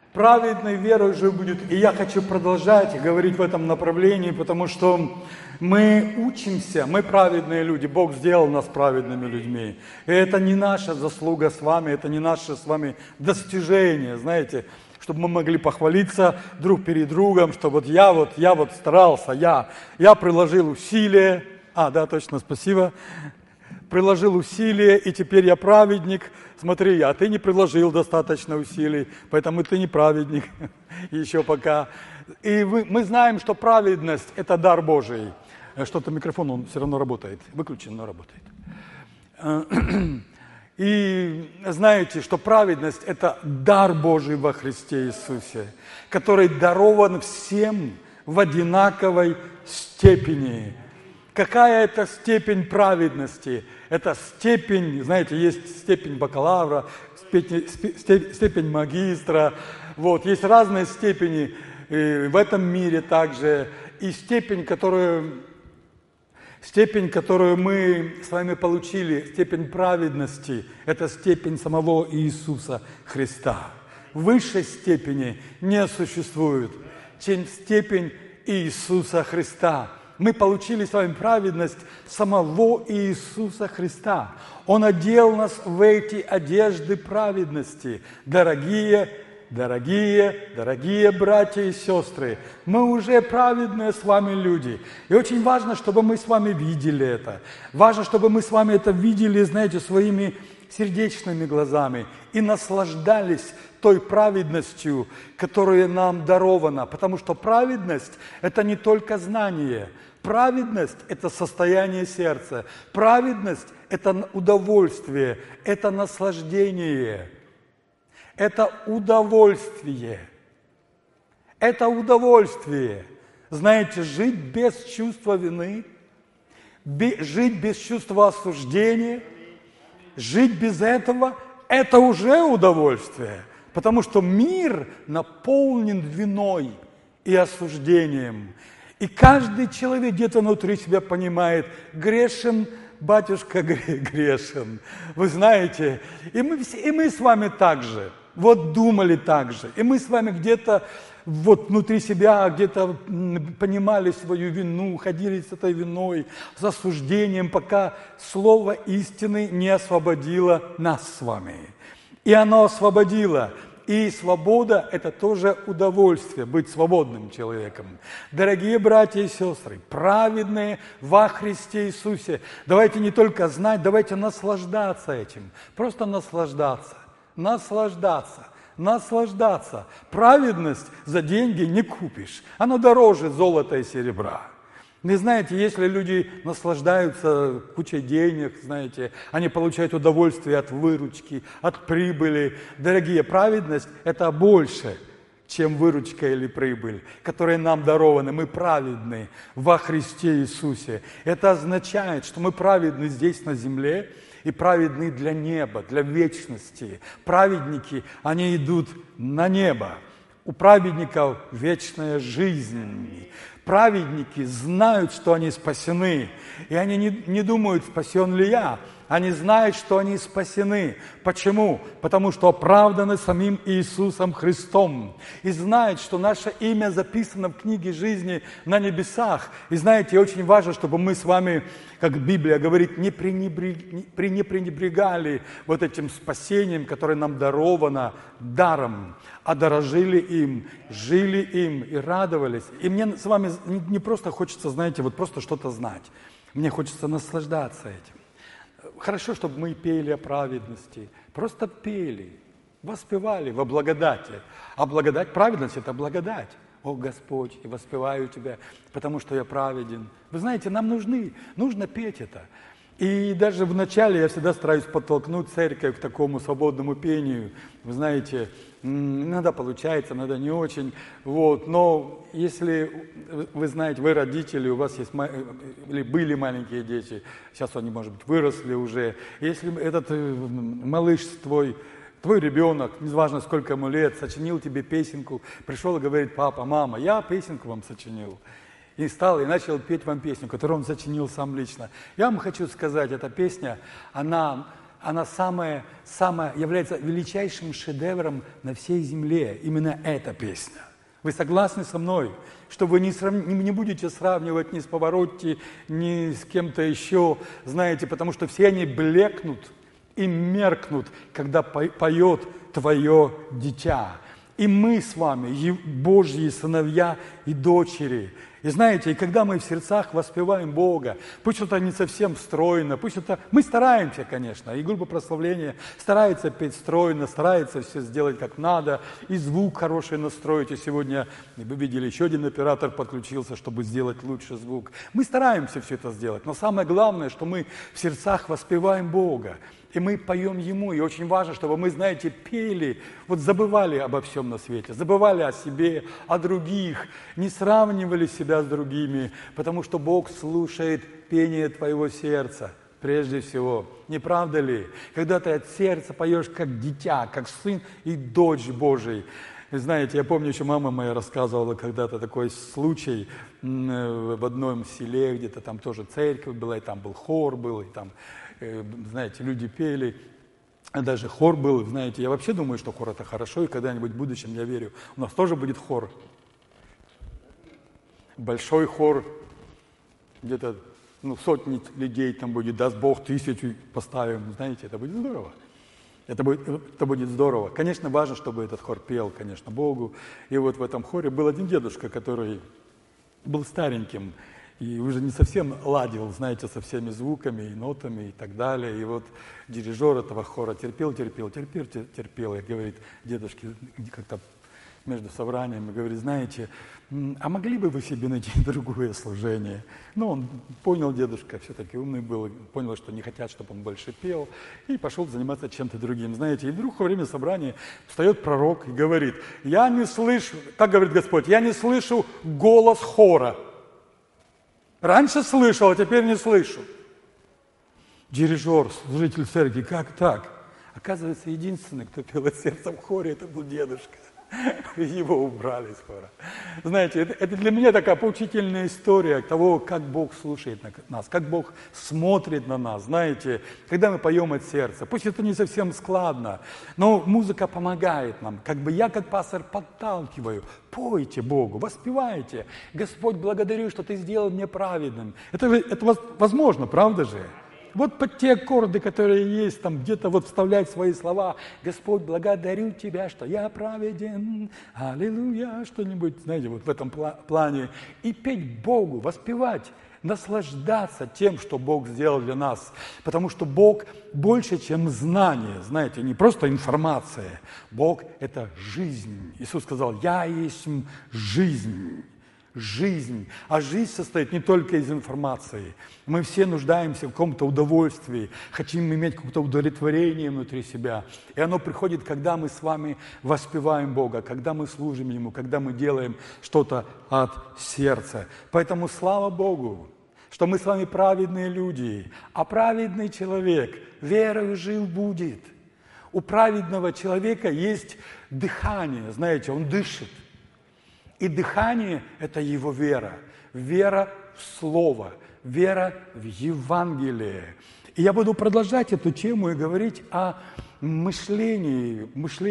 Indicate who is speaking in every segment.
Speaker 1: Праведный верой жив будет. И я хочу продолжать говорить в этом направлении, потому что мы учимся, мы праведные люди. Бог сделал нас праведными людьми. И это не наша заслуга с вами, это не наше с вами достижение, знаете, чтобы мы могли похвалиться друг перед другом, что вот я старался, я приложил усилия. Да, точно, спасибо. Приложил усилия, и теперь я праведник. Смотри, а ты не приложил достаточно усилий, поэтому ты не праведник еще пока. И мы знаем, что праведность – это дар Божий. Что-то микрофон, он все равно работает. Выключен, но работает. И знаете, что праведность – это дар Божий во Христе Иисусе, который дарован всем в одинаковой степени. Какая это степень праведности? Это степень, знаете, есть степень бакалавра, степень магистра. Вот, есть разные степени в этом мире также. И степень, которую мы с вами получили, степень праведности, это степень самого Иисуса Христа. Высшей степени не существует, чем степень Иисуса Христа. Мы получили с вами праведность самого Иисуса Христа. Он одел нас в эти одежды праведности. Дорогие братья и сестры, мы уже праведные с вами люди. И очень важно, чтобы мы с вами видели это. Важно, чтобы мы с вами это видели, знаете, своими сердечными глазами и наслаждались той праведностью, которая нам дарована. Потому что праведность – это не только знание. Праведность – это состояние сердца. Праведность – это удовольствие, это наслаждение, это удовольствие. Это удовольствие. Знаете, жить без чувства вины, жить без чувства осуждения, жить без этого – это уже удовольствие. Потому что мир наполнен виной и осуждением. И каждый человек где-то внутри себя понимает, грешен, батюшка грешен. Вы знаете, и мы с вами так же, вот думали так же. И мы с вами где-то вот внутри себя, где-то понимали свою вину, ходили с этой виной, с осуждением, пока слово истины не освободило нас с вами. И оно освободило. И свобода – это тоже удовольствие, быть свободным человеком. Дорогие братья и сестры, праведные во Христе Иисусе, давайте не только знать, давайте наслаждаться этим. Просто наслаждаться. Праведность за деньги не купишь. Она дороже золота и серебра. Вы знаете, если люди наслаждаются кучей денег, знаете, они получают удовольствие от выручки, от прибыли. Дорогие, праведность – это больше, чем выручка или прибыль, которые нам дарованы. Мы праведны во Христе Иисусе. Это означает, что мы праведны здесь на земле и праведны для неба, для вечности. Праведники, они идут на небо. У праведников вечная жизнь. Праведники знают, что они спасены, и они не думают, спасен ли я. Они знают, что они спасены. Почему? Потому что оправданы самим Иисусом Христом. И знают, что наше имя записано в книге жизни на небесах. И знаете, очень важно, чтобы мы с вами, как Библия говорит, не пренебрегали вот этим спасением, которое нам даровано даром, а дорожили им, жили им и радовались. И мне с вами не просто хочется, знаете, вот просто что-то знать. Мне хочется наслаждаться этим. Хорошо, чтобы мы пели о праведности. Просто пели, воспевали во благодати. А благодать, праведность – это благодать. О, Господь, я воспеваю Тебя, потому что я праведен. Вы знаете, нам нужно петь это. И даже в начале я всегда стараюсь подтолкнуть церковь к такому свободному пению. Вы знаете, иногда получается, иногда не очень. Вот. Но если вы знаете, вы родители, у вас есть или были маленькие дети, сейчас они, может быть, выросли уже. Если этот малыш твой ребенок, неважно сколько ему лет, сочинил тебе песенку, пришел и говорит: папа, мама, я песенку вам сочинил. И начал петь вам песню, которую он сочинил сам лично. Я вам хочу сказать, эта песня, она она является величайшим шедевром на всей земле. Именно эта песня. Вы согласны со мной, что вы не будете сравнивать ни с Паваротти, ни с кем-то еще, знаете, потому что все они блекнут и меркнут, когда поет твое дитя. И мы с вами, Божьи сыновья и дочери. И знаете, и когда мы в сердцах воспеваем Бога, пусть это не совсем стройно, пусть это... Мы стараемся, конечно, и группа прославления старается петь стройно, старается все сделать как надо, и звук хороший настроить. И сегодня, вы видели, еще один оператор подключился, чтобы сделать лучше звук. Мы стараемся все это сделать, но самое главное, что мы в сердцах воспеваем Бога. И мы поем Ему, и очень важно, чтобы мы, знаете, пели, вот забывали обо всем на свете, забывали о себе, о других, не сравнивали себя с другими, потому что Бог слушает пение твоего сердца, прежде всего. Не правда ли? Когда ты от сердца поешь как дитя, как сын и дочь Божий. И знаете, я помню, еще мама моя рассказывала когда-то такой случай в одном селе, где-то там тоже церковь была, и там был хор был, и там... знаете, люди пели, даже хор был, знаете, я вообще думаю, что хор это хорошо, и когда-нибудь в будущем, я верю, у нас тоже будет хор. Большой хор, где-то сотни людей там будет, даст Бог, 1000 поставим, знаете, это будет здорово. Это будет здорово. Конечно, важно, чтобы этот хор пел, конечно, Богу. И вот в этом хоре был один дедушка, который был стареньким, и уже не совсем ладил, знаете, со всеми звуками и нотами и так далее. И вот дирижер этого хора терпел, и говорит дедушке как-то между собраниями, говорит, знаете, а могли бы вы себе найти другое служение? Ну, он понял, дедушка все-таки умный был, понял, что не хотят, чтобы он больше пел, и пошел заниматься чем-то другим, знаете. И вдруг во время собрания встает пророк и говорит, я не слышу, так говорит Господь, я не слышу голос хора. Раньше слышал, а теперь не слышу. Дирижер, служитель церкви, как так? Оказывается, единственный, кто пел от сердца в хоре, это был дедушка. Его убрали с хора. Знаете, это для меня такая поучительная история того, как Бог слушает нас, как Бог смотрит на нас. Знаете, когда мы поем от сердца, пусть это не совсем складно, но музыка помогает нам. Как бы я, как пастор, подталкиваю. Пойте Богу, воспевайте. Господь, благодарю, что Ты сделал меня праведным. Это возможно, правда же? Вот под те аккорды, которые есть, там где-то вот вставлять свои слова. Господь, благодарю Тебя, что я праведен, аллилуйя, что-нибудь, знаете, вот в этом плане. И петь Богу, воспевать, наслаждаться тем, что Бог сделал для нас. Потому что Бог больше, чем знание, знаете, не просто информация. Бог – это жизнь. Иисус сказал, я есть жизнь. Жизнь. А жизнь состоит не только из информации. Мы все нуждаемся в каком-то удовольствии, хотим иметь какое-то удовлетворение внутри себя. И оно приходит, когда мы с вами воспеваем Бога, когда мы служим Ему, когда мы делаем что-то от сердца. Поэтому слава Богу, что мы с вами праведные люди, а праведный человек верою жив будет. У праведного человека есть дыхание, знаете, он дышит. И дыхание – это его вера. Вера в Слово, вера в Евангелие. И я буду продолжать эту тему и говорить о мышлении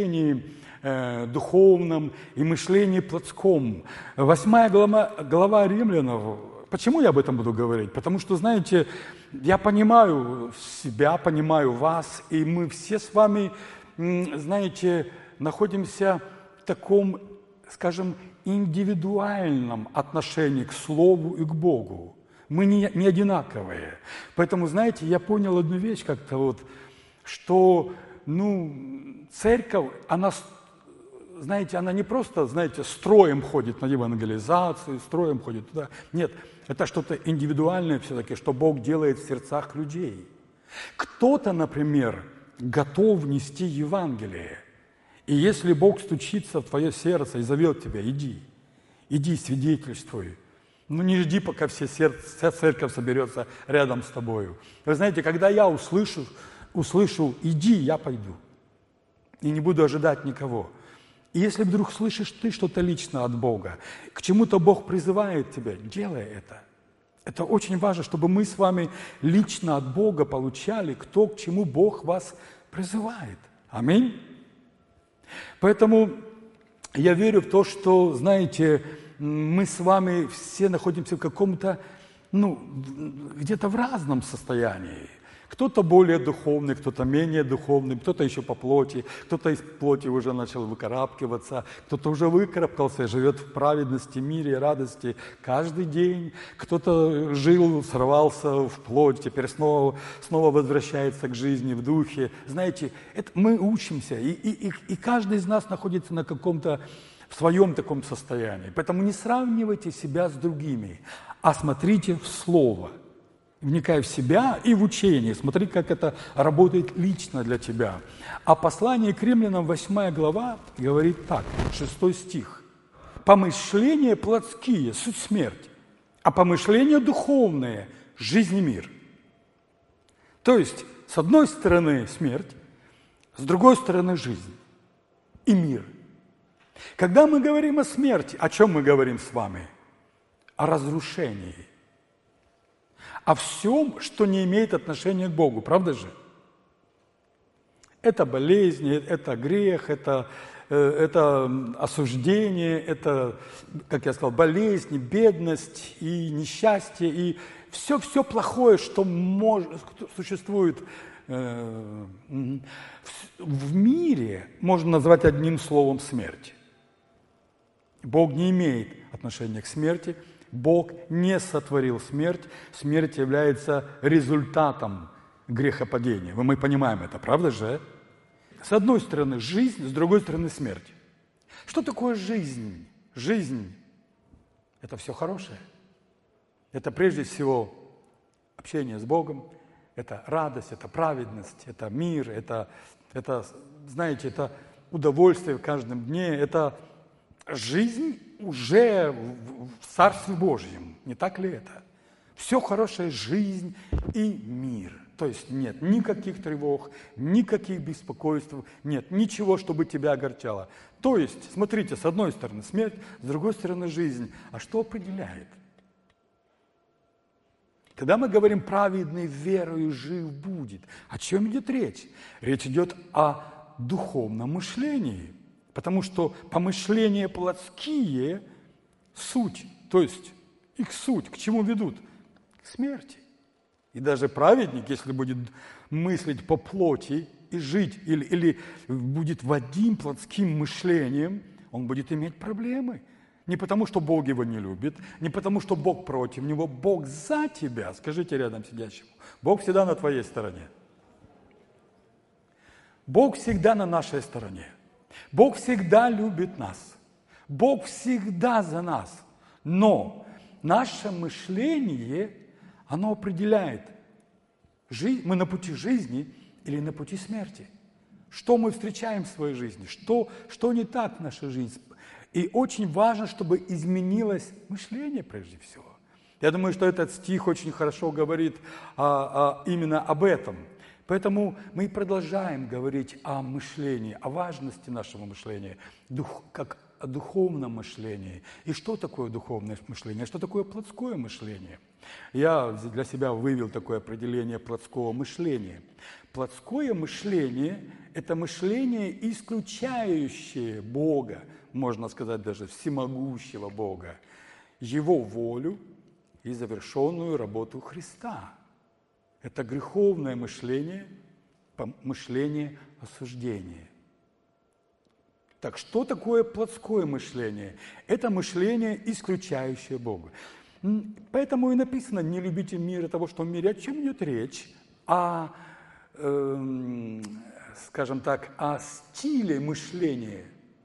Speaker 1: духовном и мышлении плотском. 8 глава Римлянам. Почему я об этом буду говорить? Потому что, знаете, я понимаю себя, понимаю вас, и мы все с вами, знаете, находимся в таком, скажем, индивидуальном отношении к Слову и к Богу. Мы не одинаковые. Поэтому, знаете, я понял одну вещь как-то вот, что, церковь, она, знаете, она не просто, знаете, строем ходит на евангелизацию, строем ходит туда. Нет, это что-то индивидуальное все-таки, что Бог делает в сердцах людей. Кто-то, например, готов нести Евангелие. И если Бог стучится в твое сердце и зовет тебя, иди, свидетельствуй. Не жди, пока вся церковь соберется рядом с тобою. Вы знаете, когда я услышу, иди, я пойду. И не буду ожидать никого. И если вдруг слышишь ты что-то лично от Бога, к чему-то Бог призывает тебя, делай это. Это очень важно, чтобы мы с вами лично от Бога получали, кто к чему Бог вас призывает. Аминь. Поэтому я верю в то, что, знаете, мы с вами все находимся в каком-то, где-то в разном состоянии. Кто-то более духовный, кто-то менее духовный, кто-то еще по плоти, кто-то из плоти уже начал выкарабкиваться, кто-то уже выкарабкался и живет в праведности, мире и радости каждый день. Кто-то жил, сорвался в плоть, теперь снова возвращается к жизни в духе. Знаете, мы учимся, и каждый из нас находится на каком-то в своем таком состоянии. Поэтому не сравнивайте себя с другими, а смотрите в Слово. Вникай в себя и в учение. Смотри, как это работает лично для тебя. А послание к Римлянам, 8 глава, говорит так, 6 стих. «Помышления плотские – суть смерть, а помышления духовные – жизнь и мир». То есть, с одной стороны смерть, с другой стороны жизнь и мир. Когда мы говорим о смерти, о чем мы говорим с вами? О разрушении. О всем, что не имеет отношения к Богу, правда же? Это болезни, это грех, это осуждение, это, как я сказал, болезнь, бедность и несчастье, и все плохое, что существует в мире, можно назвать одним словом смерть. Бог не имеет отношения к смерти, Бог не сотворил смерть. Смерть является результатом грехопадения. Мы понимаем это, правда же? С одной стороны жизнь, с другой стороны смерть. Что такое жизнь? Жизнь – это все хорошее. Это прежде всего общение с Богом, это радость, это праведность, это мир, это знаете, это удовольствие в каждом дне, это жизнь уже в Царстве Божьем, не так ли это? Все хорошее, жизнь и мир. То есть нет никаких тревог, никаких беспокойств, нет ничего, чтобы тебя огорчало. То есть, смотрите, с одной стороны смерть, с другой стороны жизнь. А что определяет? Когда мы говорим «праведный верою жив будет», о чем идет речь? Речь идет о духовном мышлении. Потому что помышления плотские – суть, то есть их суть, к чему ведут? К смерти. И даже праведник, если будет мыслить по плоти и жить, или будет водим плотским мышлением, он будет иметь проблемы. Не потому, что Бог его не любит, не потому, что Бог против него, Бог за тебя. Скажите рядом сидящему, Бог всегда на твоей стороне. Бог всегда на нашей стороне. Бог всегда любит нас. Бог всегда за нас. Но наше мышление, оно определяет, мы на пути жизни или на пути смерти. Что мы встречаем в своей жизни, что не так в нашей жизни. И очень важно, чтобы изменилось мышление прежде всего. Я думаю, что этот стих очень хорошо говорит именно об этом. Поэтому мы продолжаем говорить о мышлении, о важности нашего мышления, как о духовном мышлении. И что такое духовное мышление, что такое плотское мышление? Я для себя вывел такое определение плотского мышления. Плотское мышление – это мышление, исключающее Бога, можно сказать даже всемогущего Бога, Его волю и завершенную работу Христа. Это греховное мышление, мышление осуждения. Так что такое плотское мышление? Это мышление, исключающее Бога. Поэтому и написано, не любите мира того, что в мире. О чем идет речь? Скажем так, о стиле мышления.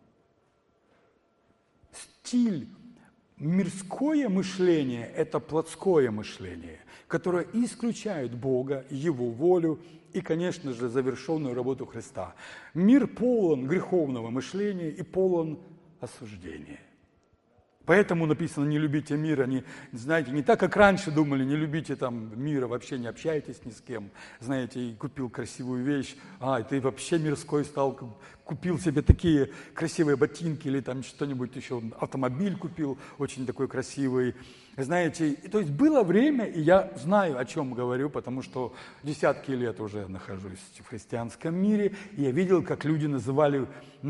Speaker 1: Стиль. Мирское мышление – это плотское мышление, которое исключает Бога, Его волю и, конечно же, завершенную работу Христа. Мир полон греховного мышления и полон осуждения. Поэтому написано: не любите мира, знаете, не так, как раньше думали, не любите там мира, вообще не общайтесь ни с кем. Знаете, и купил красивую вещь, и ты вообще мирской стал, купил себе такие красивые ботинки или там что-нибудь еще, автомобиль купил очень такой красивый. Знаете, то есть было время, и я знаю, о чем говорю, потому что десятки лет уже нахожусь в христианском мире, и я видел, как люди называли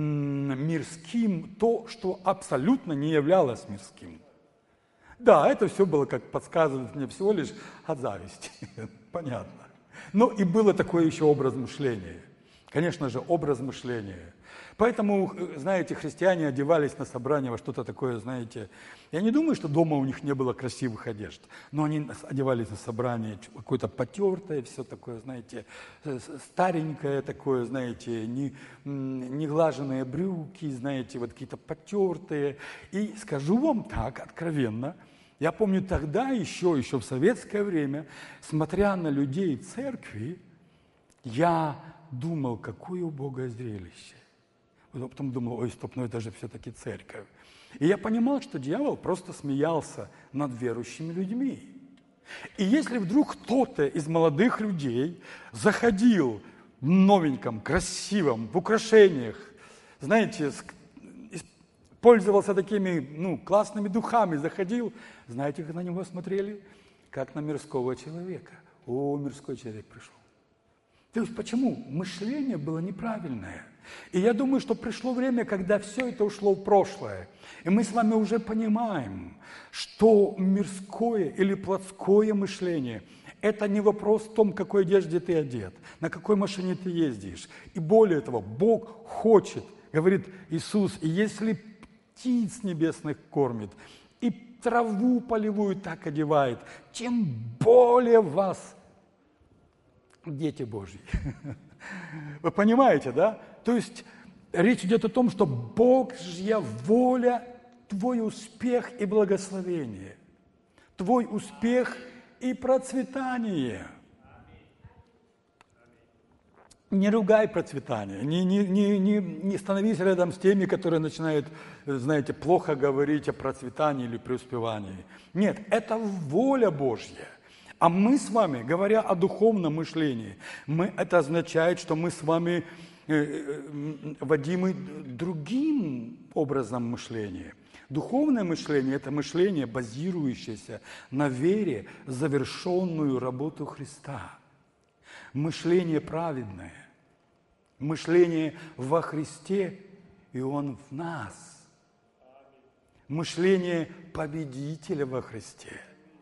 Speaker 1: мирским то, что абсолютно не являлось мирским. Да, это все было, как подсказывает мне, всего лишь от зависти, понятно. Но и было такой еще образ мышления. Конечно же, образ мышления. Поэтому, знаете, христиане одевались на собрание во что-то такое, знаете. Я не думаю, что дома у них не было красивых одежд, но они одевались на собрание какое-то потертое, все такое, знаете, старенькое такое, знаете, неглаженные брюки, знаете, вот какие-то потертые. И скажу вам так, откровенно, я помню тогда, еще в советское время, смотря на людей церкви, я думал, какое убогое зрелище. Потом думал: ой, стоп, но это же все-таки церковь. И я понимал, что дьявол просто смеялся над верующими людьми. И если вдруг кто-то из молодых людей заходил в новеньком, красивом, в украшениях, знаете, пользовался такими классными духами, заходил, знаете, как на него смотрели? Как на мирского человека. О, мирской человек пришел. То есть почему? Мышление было неправильное. И я думаю, что пришло время, когда все это ушло в прошлое. И мы с вами уже понимаем, что мирское или плотское мышление – это не вопрос в том, в какой одежде ты одет, на какой машине ты ездишь. И более того, Бог хочет, говорит Иисус, если птиц небесных кормит, и траву полевую так одевает, тем более вас, дети Божьи. Вы понимаете, да? То есть речь идет о том, что Божья воля – твой успех и благословение, твой успех и процветание. Не ругай процветание, не становись рядом с теми, которые начинают, знаете, плохо говорить о процветании или преуспевании. Нет, это воля Божья. А мы с вами, говоря о духовном мышлении, это означает, что мы с вами водимы другим образом мышления. Духовное мышление – это мышление, базирующееся на вере в завершенную работу Христа. Мышление праведное, мышление во Христе, и Он в нас. Мышление победителя во Христе.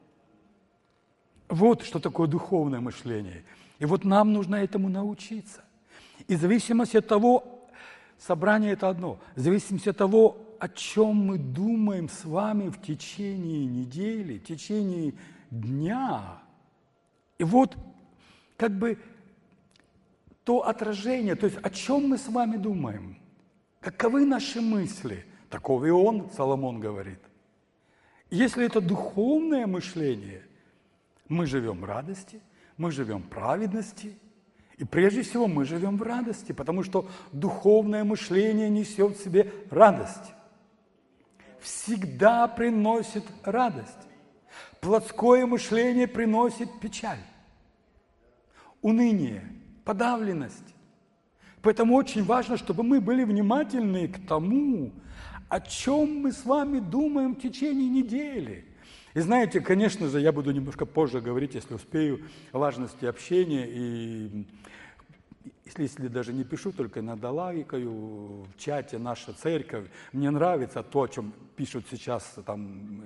Speaker 1: Вот что такое духовное мышление. И вот нам нужно этому научиться. И в зависимости от того, собрание – это одно, в зависимости от того, о чем мы думаем с вами в течение недели, в течение дня. И вот как бы то отражение, то есть о чем мы с вами думаем, каковы наши мысли, таков и он, Соломон говорит. Если это духовное мышление, мы живем в радости, мы живем в праведности, и прежде всего мы живем в радости, потому что духовное мышление несет в себе радость. Всегда приносит радость. Плотское мышление приносит печаль, уныние, подавленность. Поэтому очень важно, чтобы мы были внимательны к тому, о чем мы с вами думаем в течение недели. И знаете, конечно же, я буду немножко позже говорить, если успею, о важности общения. И если даже не пишу, только иногда лайкаю в чате «Наша церковь». Мне нравится то, о чем пишут сейчас там,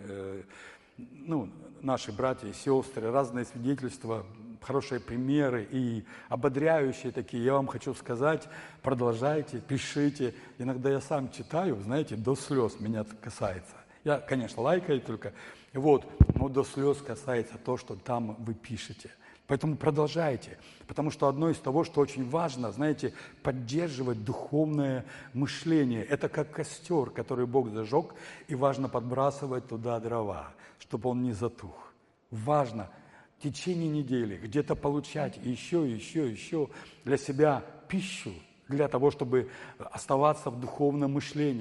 Speaker 1: наши братья и сестры, разные свидетельства, хорошие примеры и ободряющие такие. Я вам хочу сказать, продолжайте, пишите. Иногда я сам читаю, знаете, до слез меня это касается. Я, конечно, лайкаю только, но до слез касается то, что там вы пишете. Поэтому продолжайте, потому что одно из того, что очень важно, знаете, поддерживать духовное мышление. Это как костер, который Бог зажег, и важно подбрасывать туда дрова, чтобы он не затух. Важно в течение недели где-то получать еще для себя пищу, для того, чтобы оставаться в духовном мышлении.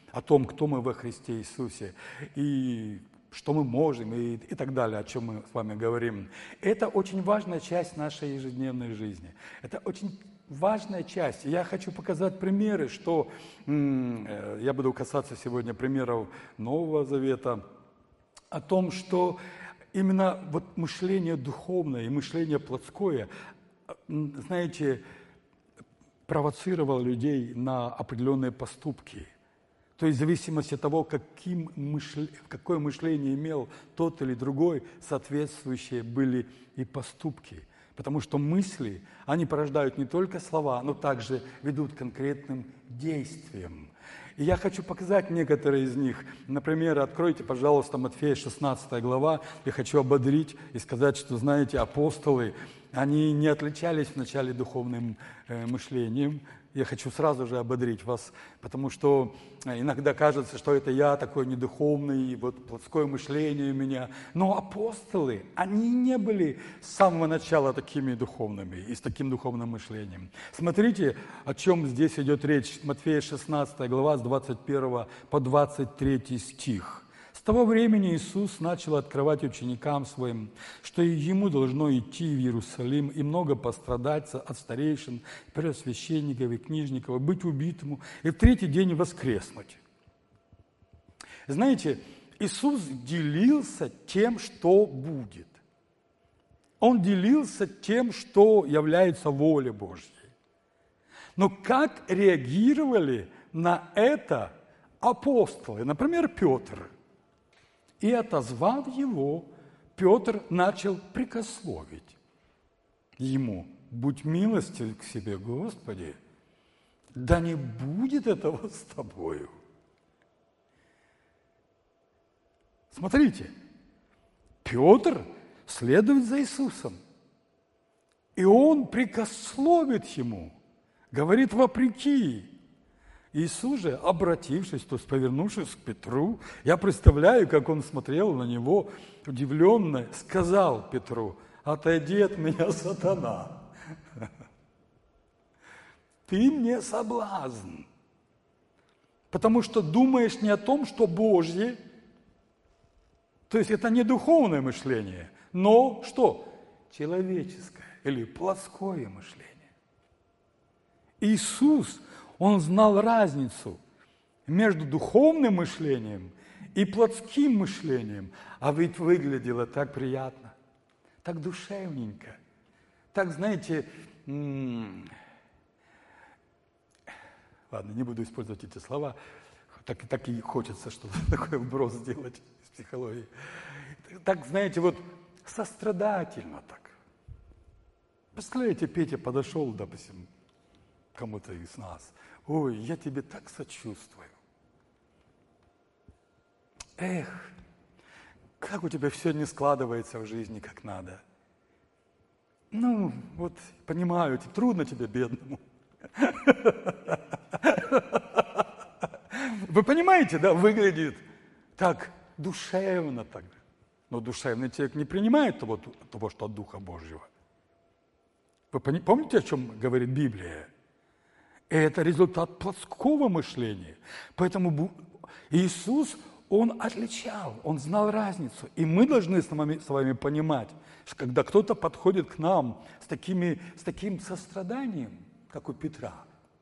Speaker 1: о том, кто мы во Христе Иисусе, и что мы можем, и так далее, о чем мы с вами говорим. Это очень важная часть нашей ежедневной жизни. Это очень важная часть. И я хочу показать примеры, что я буду касаться сегодня примеров Нового Завета, о том, что именно вот мышление духовное и мышление плотское, знаете, провоцировало людей на определенные поступки. То есть в зависимости от того, какое мышление имел тот или другой, соответствующие были и поступки. Потому что мысли, они порождают не только слова, но также ведут к конкретным действиям. И я хочу показать некоторые из них. Например, откройте, пожалуйста, Матфея 16 глава. Я хочу ободрить и сказать, что, знаете, апостолы, они не отличались вначале духовным мышлением. Я хочу сразу же ободрить вас, потому что иногда кажется, что это я такой недуховный, вот плотское мышление у меня. Но апостолы, они не были с самого начала такими духовными и с таким духовным мышлением. Смотрите, о чем здесь идет речь. Матфея 16 глава с 21 по 23 стих. С того времени Иисус начал открывать ученикам своим, что и ему должно идти в Иерусалим и много пострадать от старейшин, первосвященников и книжников, быть убитому и в третий день воскреснуть. Знаете, Иисус делился тем, что будет. Он делился тем, что является волей Божьей. Но как реагировали на это апостолы, например, Петр? И, отозвав его, Петр начал прикословить ему: «Будь милостив к себе, Господи, да не будет этого с тобою». Смотрите, Петр следует за Иисусом, и он прикословит ему, говорит вопреки. Иисус же, обратившись, то есть повернувшись к Петру, я представляю, как он смотрел на него удивленно, сказал Петру: «Отойди от меня, сатана, ты мне соблазн, потому что думаешь не о том, что Божье». То есть это не духовное мышление, но что? Человеческое или плотское мышление. Иисус, Он знал разницу между духовным мышлением и плотским мышлением. А ведь выглядело так приятно, так душевненько, так, знаете, ладно, не буду использовать эти слова, так и хочется что-то такое вброс сделать из психологии. Так, знаете, вот сострадательно так. Представляете, Петя подошел, допустим, кому-то из нас: «Ой, я тебе так сочувствую. Эх, как у тебя все не складывается в жизни как надо. Ну, вот, понимаю, трудно тебе, бедному». Вы понимаете, да, выглядит так душевно так. Но душевный человек не принимает того, что от Духа Божьего. Вы помните, о чем говорит Библия? Это результат плотского мышления. Поэтому Иисус, Он отличал, Он знал разницу. И мы должны с вами понимать, что когда кто-то подходит к нам с таким состраданием, как у Петра,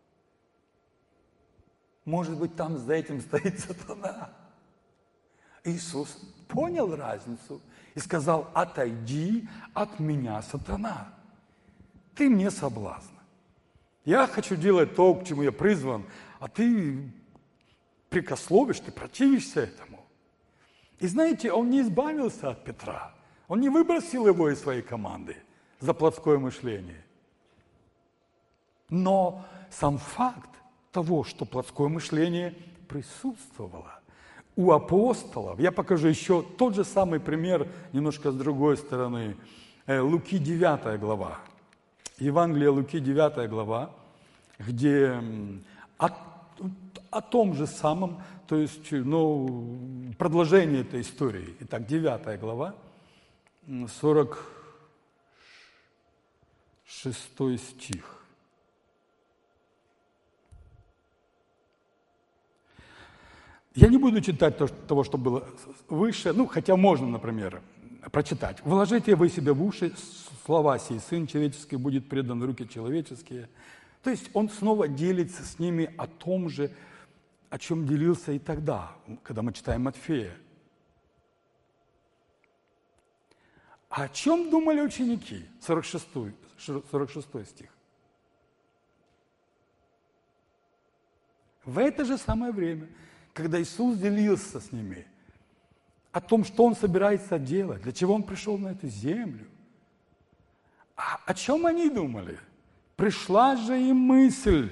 Speaker 1: может быть, там за этим стоит сатана. Иисус понял разницу и сказал: «Отойди от меня, сатана, ты мне соблазн. Я хочу делать то, к чему я призван, а ты прикословишь, ты противишься этому». И знаете, он не избавился от Петра. Он не выбросил его из своей команды за плотское мышление. Но сам факт того, что плотское мышление присутствовало у апостолов. Я покажу еще тот же самый пример, немножко с другой стороны. Луки 9 глава. Евангелие Луки 9 глава, где о том же самом, то есть, продолжение этой истории. Итак, 9 глава, 46 стих. Я не буду читать того, что было выше, хотя можно, например, прочитать. «Вложите вы себе в уши слова сии, Сын человеческий будет предан в руки человеческие». То есть он снова делится с ними о том же, о чем делился и тогда, когда мы читаем Матфея. А о чем думали ученики? 46 стих. В это же самое время, когда Иисус делился с ними о том, что Он собирается делать, для чего Он пришел на эту землю, о чем они думали? Пришла же им мысль,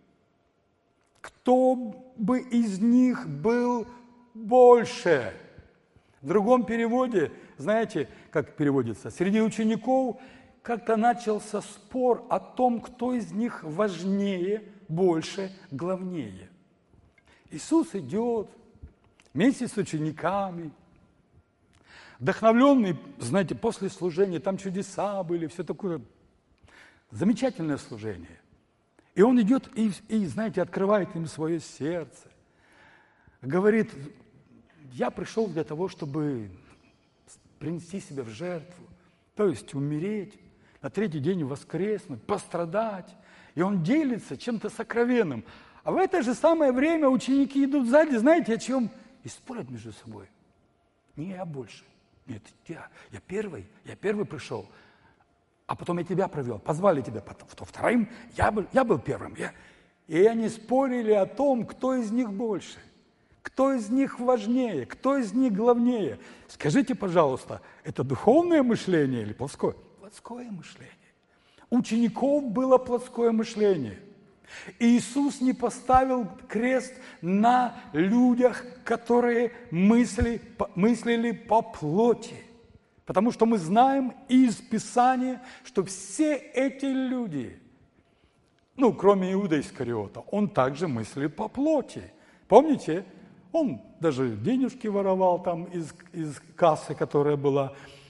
Speaker 1: кто бы из них был больше. В другом переводе, знаете, как переводится, среди учеников как-то начался спор о том, кто из них важнее, больше, главнее. Иисус идет вместе с учениками, вдохновленный, знаете, после служения, там чудеса были, все такое замечательное служение. И он идет и, знаете, открывает им свое сердце. Говорит, я пришел для того, чтобы принести себя в жертву, то есть умереть, на третий день воскреснуть, пострадать. И он делится чем-то сокровенным. А в это же самое время ученики идут сзади, знаете, о чем? И спорят между собой. Не я больше. Нет, я первый пришел, а потом я тебя провел, позвали тебя вторым, я был первым. И они спорили о том, кто из них больше, кто из них важнее, кто из них главнее. Скажите, пожалуйста, это духовное мышление или плоское? Плоское мышление. У учеников было плоское мышление. И Иисус не поставил крест на людях, которые мыслили по плоти. Потому что мы знаем из Писания, что все эти люди, кроме Иуда Искариота, он также мыслил по плоти. Помните? Он даже денежки воровал там из кассы, которая была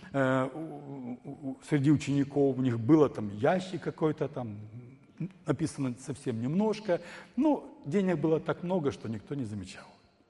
Speaker 1: среди учеников. У них было там ящик какой-то там, написано совсем немножко. Денег было так много, что никто не замечал.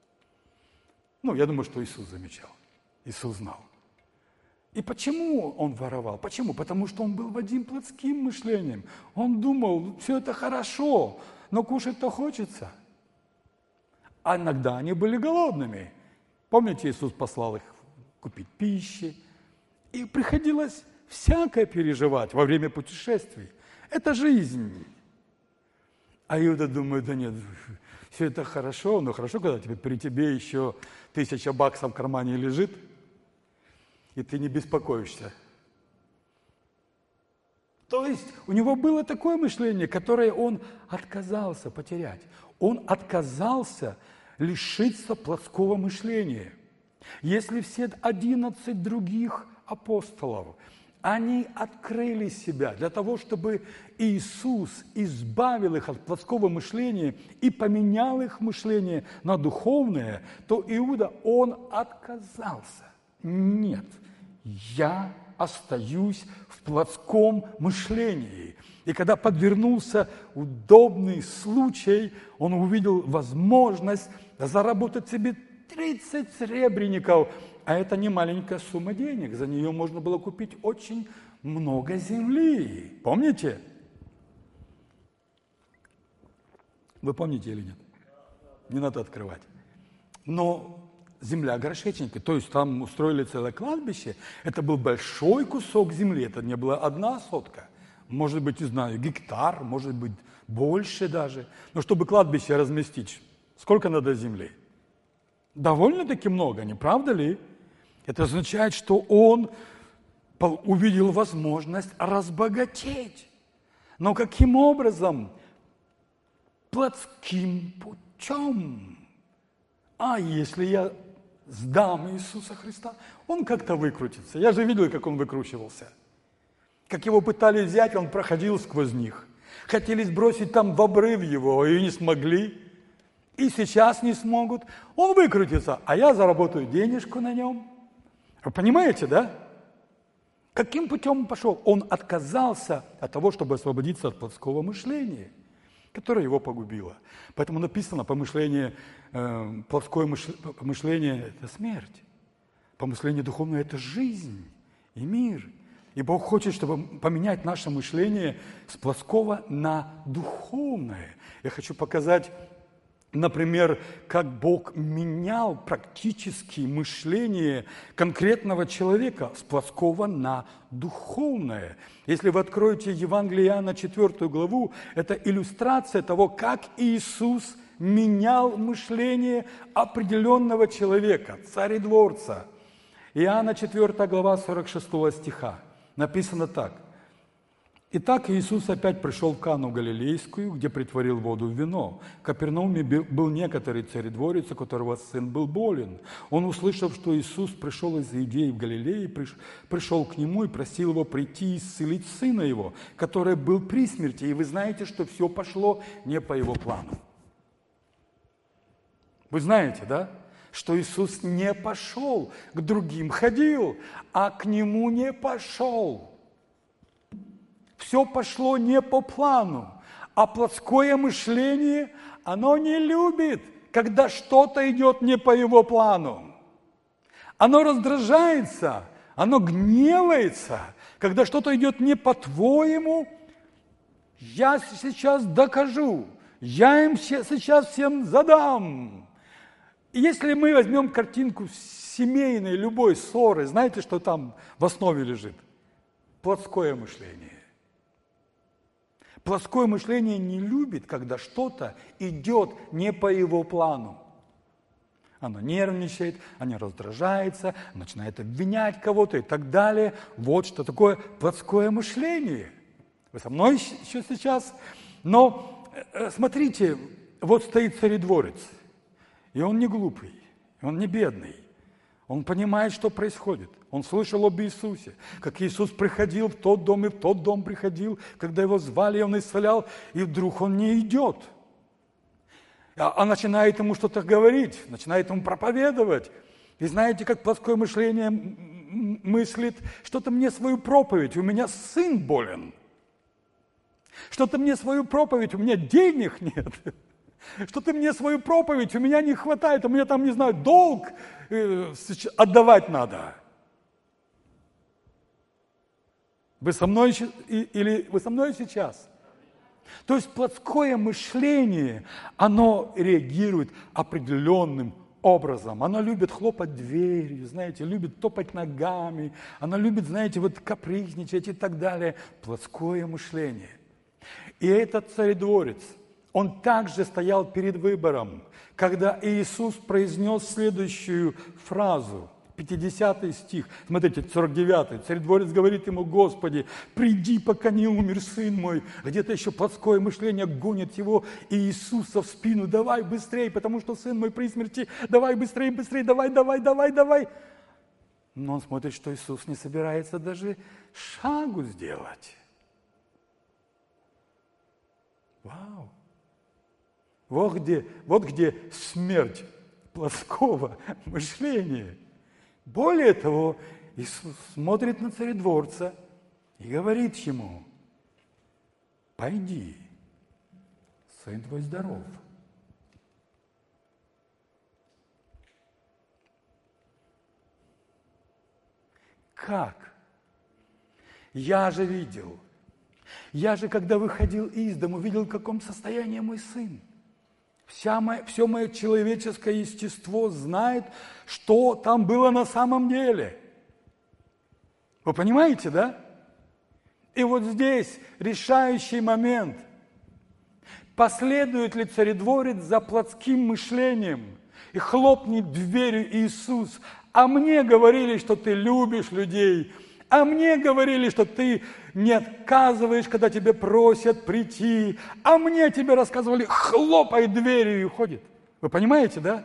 Speaker 1: Я думаю, что Иисус замечал. Иисус знал. И почему он воровал? Почему? Потому что он был водим плотским мышлением. Он думал, все это хорошо, но кушать-то хочется. А иногда они были голодными. Помните, Иисус послал их купить пищи. И приходилось всякое переживать во время путешествий. Это жизнь. А Иуда думает, да нет, все это хорошо, но хорошо, когда при тебе еще 1000 баксов в кармане лежит, и ты не беспокоишься. То есть у него было такое мышление, которое он отказался потерять. Он отказался лишиться плотского мышления. Если все 11 других апостолов, они открыли себя для того, чтобы Иисус избавил их от плотского мышления и поменял их мышление на духовное, то Иуда, он отказался. Нет, я остаюсь в плотском мышлении. И когда подвернулся удобный случай, он увидел возможность заработать себе 30 серебряников. А это не маленькая сумма денег. За нее можно было купить очень много земли. Помните? Вы помните или нет? Не надо открывать. Но земля горшечника, то есть там устроили целое кладбище, это был большой кусок земли, это не была одна сотка. Может быть, не знаю, гектар, может быть, больше даже. Но чтобы кладбище разместить, сколько надо земли? Довольно-таки много, не правда ли? Это означает, что он увидел возможность разбогатеть. Но каким образом? Плотским путем. А если я сдам Иисуса Христа? Он как-то выкрутится. Я же видел, как он выкручивался. Как его пытались взять, он проходил сквозь них. Хотели сбросить там в обрыв его, и не смогли. И сейчас не смогут. Он выкрутится, а я заработаю денежку на нем. Вы понимаете, да? Каким путем он пошел? Он отказался от того, чтобы освободиться от плотского мышления. которая его погубила. Поэтому написано, плоское мышление – это смерть. Помышление духовное – это жизнь и мир. И Бог хочет, чтобы поменять наше мышление с плоского на духовное. Я хочу показать, например, как Бог менял практически мышление конкретного человека с плоского на духовное. Если вы откроете Евангелие Иоанна 4 главу, это иллюстрация того, как Иисус менял мышление определенного человека, царедворца. Иоанна 4 глава 46 стиха. Написано так. «Итак, Иисус опять пришел в Кану Галилейскую, где притворил воду в вино. В Капернауме был некоторый царедворец, у которого сын был болен. Он, услышав, что Иисус пришел из Иудеи в Галилее, пришел к нему и просил его прийти и исцелить сына его, который был при смерти. И вы знаете, что все пошло не по его плану». Вы знаете, да? Что Иисус не пошел, к другим ходил, а к нему не пошел. Все пошло не по плану, а плотское мышление, оно не любит, когда что-то идет не по его плану. Оно раздражается, оно гневается, когда что-то идет не по-твоему. Я сейчас докажу, я им сейчас всем задам. И если мы возьмем картинку семейной, любой ссоры, знаете, что там в основе лежит? Плотское мышление. Плотское мышление не любит, когда что-то идет не по его плану. Оно нервничает, оно раздражается, начинает обвинять кого-то и так далее. Вот что такое плотское мышление. Вы со мной еще сейчас? Но смотрите, вот стоит царедворец. И он не глупый, он не бедный. Он понимает, что происходит. Он слышал об Иисусе, как Иисус приходил в тот дом и в тот дом приходил, когда его звали, он исцелял, и вдруг он не идет. А начинает ему что-то говорить, начинает ему проповедовать. И знаете, как плоское мышление мыслит, что-то мне свою проповедь, у меня сын болен. Что-то мне свою проповедь, у меня денег нет. Что-то мне свою проповедь, у меня не хватает, у меня там, не знаю, долг отдавать надо. Вы со мной или вы со мной сейчас? То есть плотское мышление, оно реагирует определенным образом. Оно любит хлопать дверью, знаете, любит топать ногами, оно любит, знаете, вот капризничать и так далее. Плотское мышление. И этот царедворец, он также стоял перед выбором, когда Иисус произнес следующую фразу, 50 стих, смотрите, 49. Царедворец говорит ему: «Господи, приди, пока не умер сын мой». Где-то еще плотское мышление гонит его и Иисуса в спину: «Давай быстрее, потому что сын мой при смерти, давай быстрее, быстрее, давай». Но он смотрит, что Иисус не собирается даже шагу сделать. Вау! Вот где смерть плоского мышления. Более того, Иисус смотрит на царедворца и говорит ему: «Пойди, сын твой здоров». Как? Я же видел. Я же, когда выходил из дому, видел, в каком состоянии мой сын. Все мое человеческое естество знает, что там было на самом деле. Вы понимаете, да? И вот здесь решающий момент. Последует ли царедворец за плотским мышлением и хлопнет дверью Иисус? А мне говорили, что ты любишь людей. А мне говорили, что ты не отказываешь, когда тебе просят прийти. А мне тебе рассказывали: хлопай дверью, и уходит. Вы понимаете, да?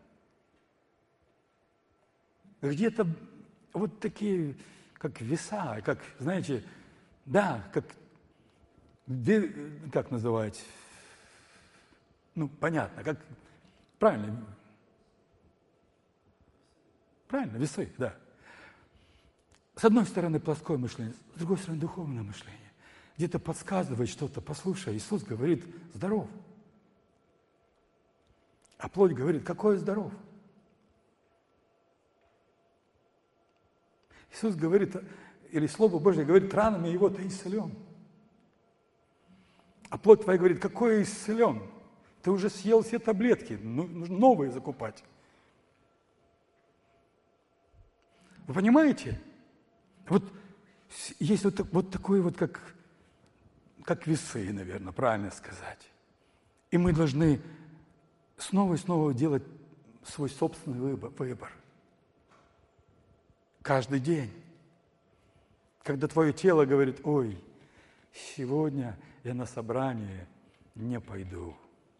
Speaker 1: Где-то вот такие, как веса, как, знаете, да, как называть? Ну, понятно, как, правильно, весы, да. С одной стороны, плоское мышление, с другой стороны, духовное мышление. где-то подсказывает что-то. Послушай, Иисус говорит, здоров. А плоть говорит, какой здоров? Иисус говорит, или Слово Божье говорит, ранами его ты исцелен. А плоть твоя говорит, какой я исцелен? Ты уже съел все таблетки, нужно новые закупать. Вы понимаете? Вот есть вот такой вот, как весы, наверное, правильно сказать. И мы должны снова и снова делать свой собственный выбор. Каждый день. Когда твое тело говорит, ой, сегодня я на собрание не пойду.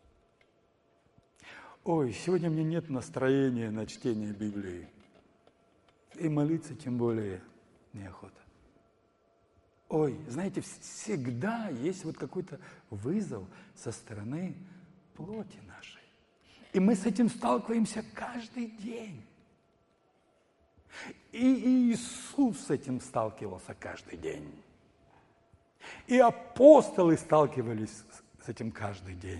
Speaker 1: Ой, сегодня мне нет настроения на чтение Библии. И молиться тем более неохота. Ой, знаете, всегда есть вот какой-то вызов со стороны плоти нашей. И мы с этим сталкиваемся каждый день. И Иисус с этим сталкивался каждый день. И апостолы сталкивались с этим каждый день.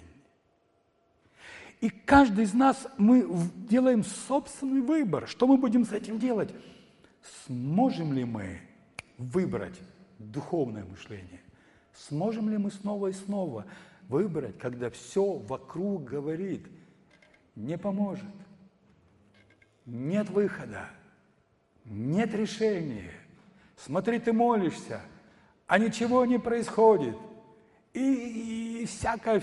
Speaker 1: И каждый из нас, мы делаем собственный выбор. Что мы будем с этим делать? Сможем ли мы выбрать духовное мышление? Сможем ли мы снова и снова выбрать, когда все вокруг говорит, не поможет, нет выхода, нет решения. Смотри, ты молишься, а ничего не происходит. И всякое.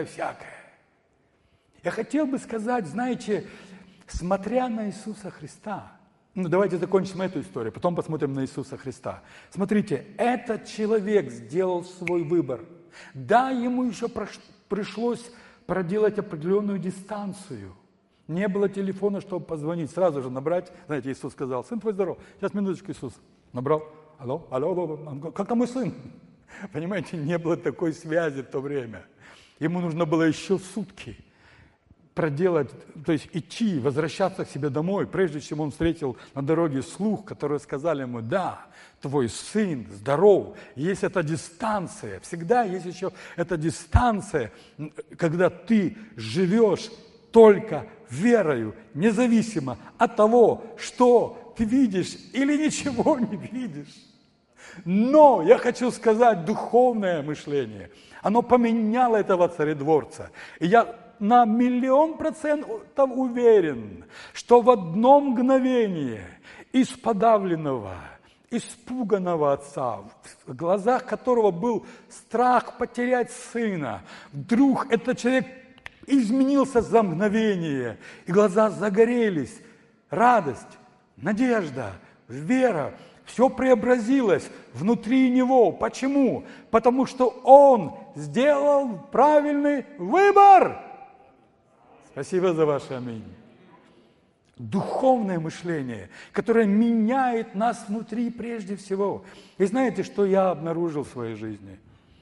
Speaker 1: Я хотел бы сказать, знаете, смотря на Иисуса Христа, давайте закончим эту историю, потом посмотрим на Иисуса Христа. Смотрите, этот человек сделал свой выбор. Да, ему еще пришлось проделать определенную дистанцию. Не было телефона, чтобы позвонить, сразу же набрать. Знаете, Иисус сказал, сын твой здоров. Сейчас, минуточку, Иисус. Набрал. Алло. Как там мой сын? Понимаете, не было такой связи в то время. Ему нужно было еще сутки проделать, то есть идти, возвращаться к себе домой, прежде чем он встретил на дороге слух, которые сказали ему, да, твой сын здоров. Есть эта дистанция, всегда есть еще эта дистанция, когда ты живешь только верою, независимо от того, что ты видишь или ничего не видишь. Но я хочу сказать, духовное мышление, оно поменяло этого царедворца. И я на 1000000% уверен, что в одно мгновение из подавленного, испуганного отца, в глазах которого был страх потерять сына, вдруг этот человек изменился за мгновение, и глаза загорелись, радость, надежда, вера, все преобразилось внутри него. Почему? Потому что он сделал правильный выбор. Спасибо за ваше аминь. Духовное мышление, которое меняет нас внутри прежде всего. И знаете, что я обнаружил в своей жизни?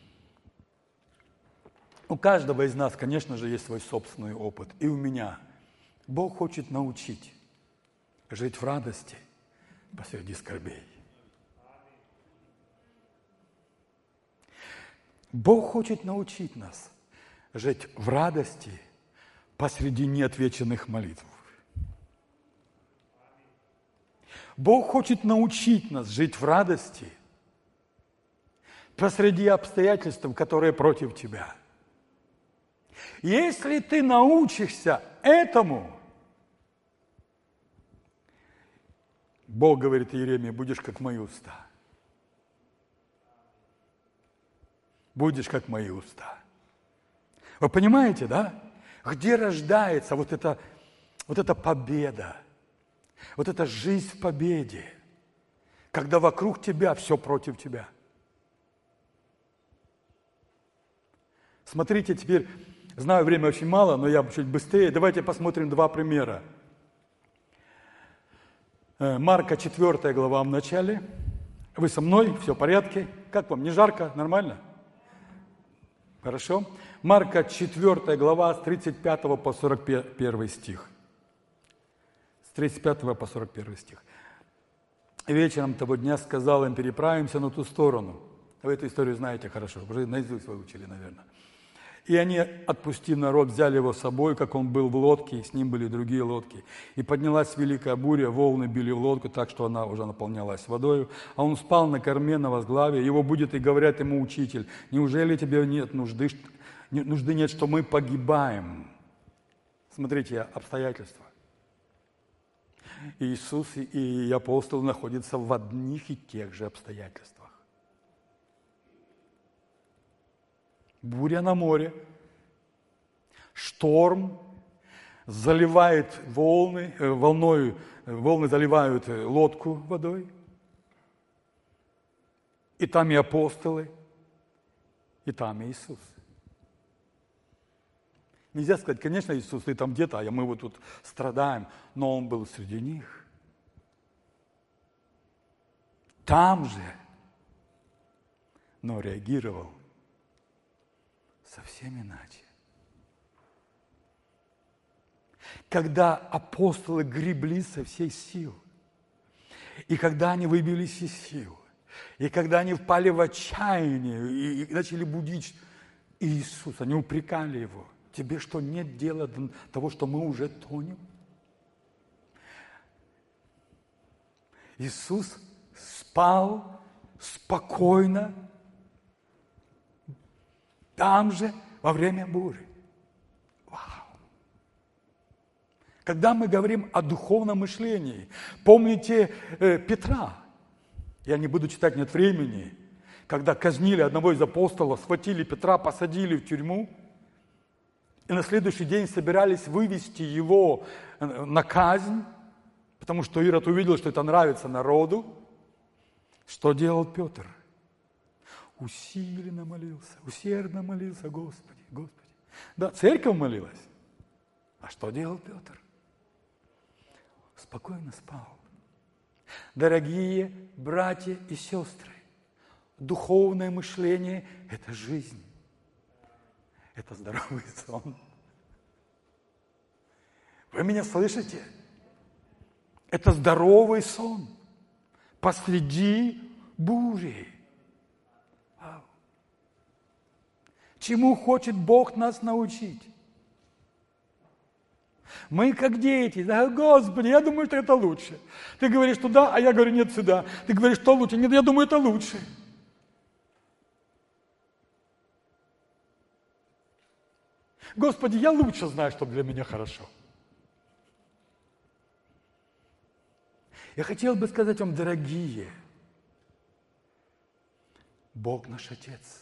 Speaker 1: У каждого из нас, конечно же, есть свой собственный опыт. И у меня. Бог хочет научить жить в радости посреди скорбей. Бог хочет научить нас жить в радости посреди неотвеченных молитв. Бог хочет научить нас жить в радости посреди обстоятельств, которые против тебя. Если ты научишься этому, Бог говорит Иеремии, будешь как мои уста. Будешь как мои уста. Вы понимаете, да? Где рождается вот эта победа, вот эта жизнь в победе, когда вокруг тебя все против тебя. Смотрите теперь, знаю, время очень мало, но я чуть быстрее. Давайте посмотрим два примера. Марка 4 глава в начале. Вы со мной? Все в порядке? Как вам? Не жарко? Нормально? Хорошо. Марка 4 глава с 35 по 41 стих. С 35 по 41 стих. Вечером того дня сказал им, переправимся на ту сторону. Вы эту историю знаете хорошо, уже наизусть выучили, наверное. И они, отпустив народ, взяли его с собой, как он был в лодке, и с ним были другие лодки. И поднялась великая буря, волны били в лодку так, что она уже наполнялась водою. А он спал на корме, на возглаве. Его будет и говорят ему учитель: неужели тебе нет нужды нет, что мы погибаем? Смотрите, обстоятельства. Иисус и апостол находятся в одних и тех же обстоятельствах. Буря на море, шторм, заливает волны заливают лодку водой. И там и апостолы, и там и Иисус. Нельзя сказать, конечно, Иисус, ты там где-то, а мы вот тут страдаем, но Он был среди них. Там же, но реагировал совсем иначе. Когда апостолы гребли со всей силы, и когда они выбились из сил, и когда они впали в отчаяние и начали будить Иисуса, они упрекали Его: тебе что, нет дела до того, что мы уже тонем? Иисус спал спокойно, там же, во время бури. Вау! Когда мы говорим о духовном мышлении, помните Петра? Я не буду читать, нет времени. Когда казнили одного из апостолов, схватили Петра, посадили в тюрьму, и на следующий день собирались вывести его на казнь, потому что Ирод увидел, что это нравится народу. Что делал Петр? Усиленно молился, усердно молился: Господи, Господи. Да, церковь молилась. А что делал Петр? Спокойно спал. Дорогие братья и сестры, духовное мышление – это жизнь. Это здоровый сон. Вы меня слышите? Это здоровый сон посреди бури. Чему хочет Бог нас научить? Мы как дети: да, Господи, я думаю, что это лучше. Ты говоришь туда, а я говорю: нет, сюда. Ты говоришь, что лучше? Нет, я думаю, это лучше. Господи, я лучше знаю, что для меня хорошо. Я хотел бы сказать вам, дорогие, Бог наш Отец.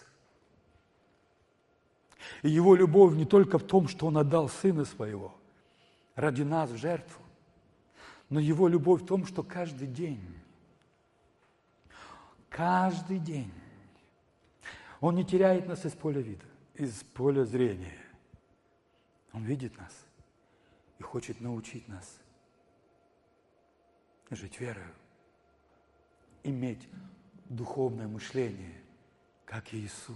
Speaker 1: И Его любовь не только в том, что Он отдал Сына Своего ради нас в жертву, но Его любовь в том, что каждый день Он не теряет нас из поля вида, из поля зрения. Он видит нас и хочет научить нас жить верою, иметь духовное мышление, как Иисус.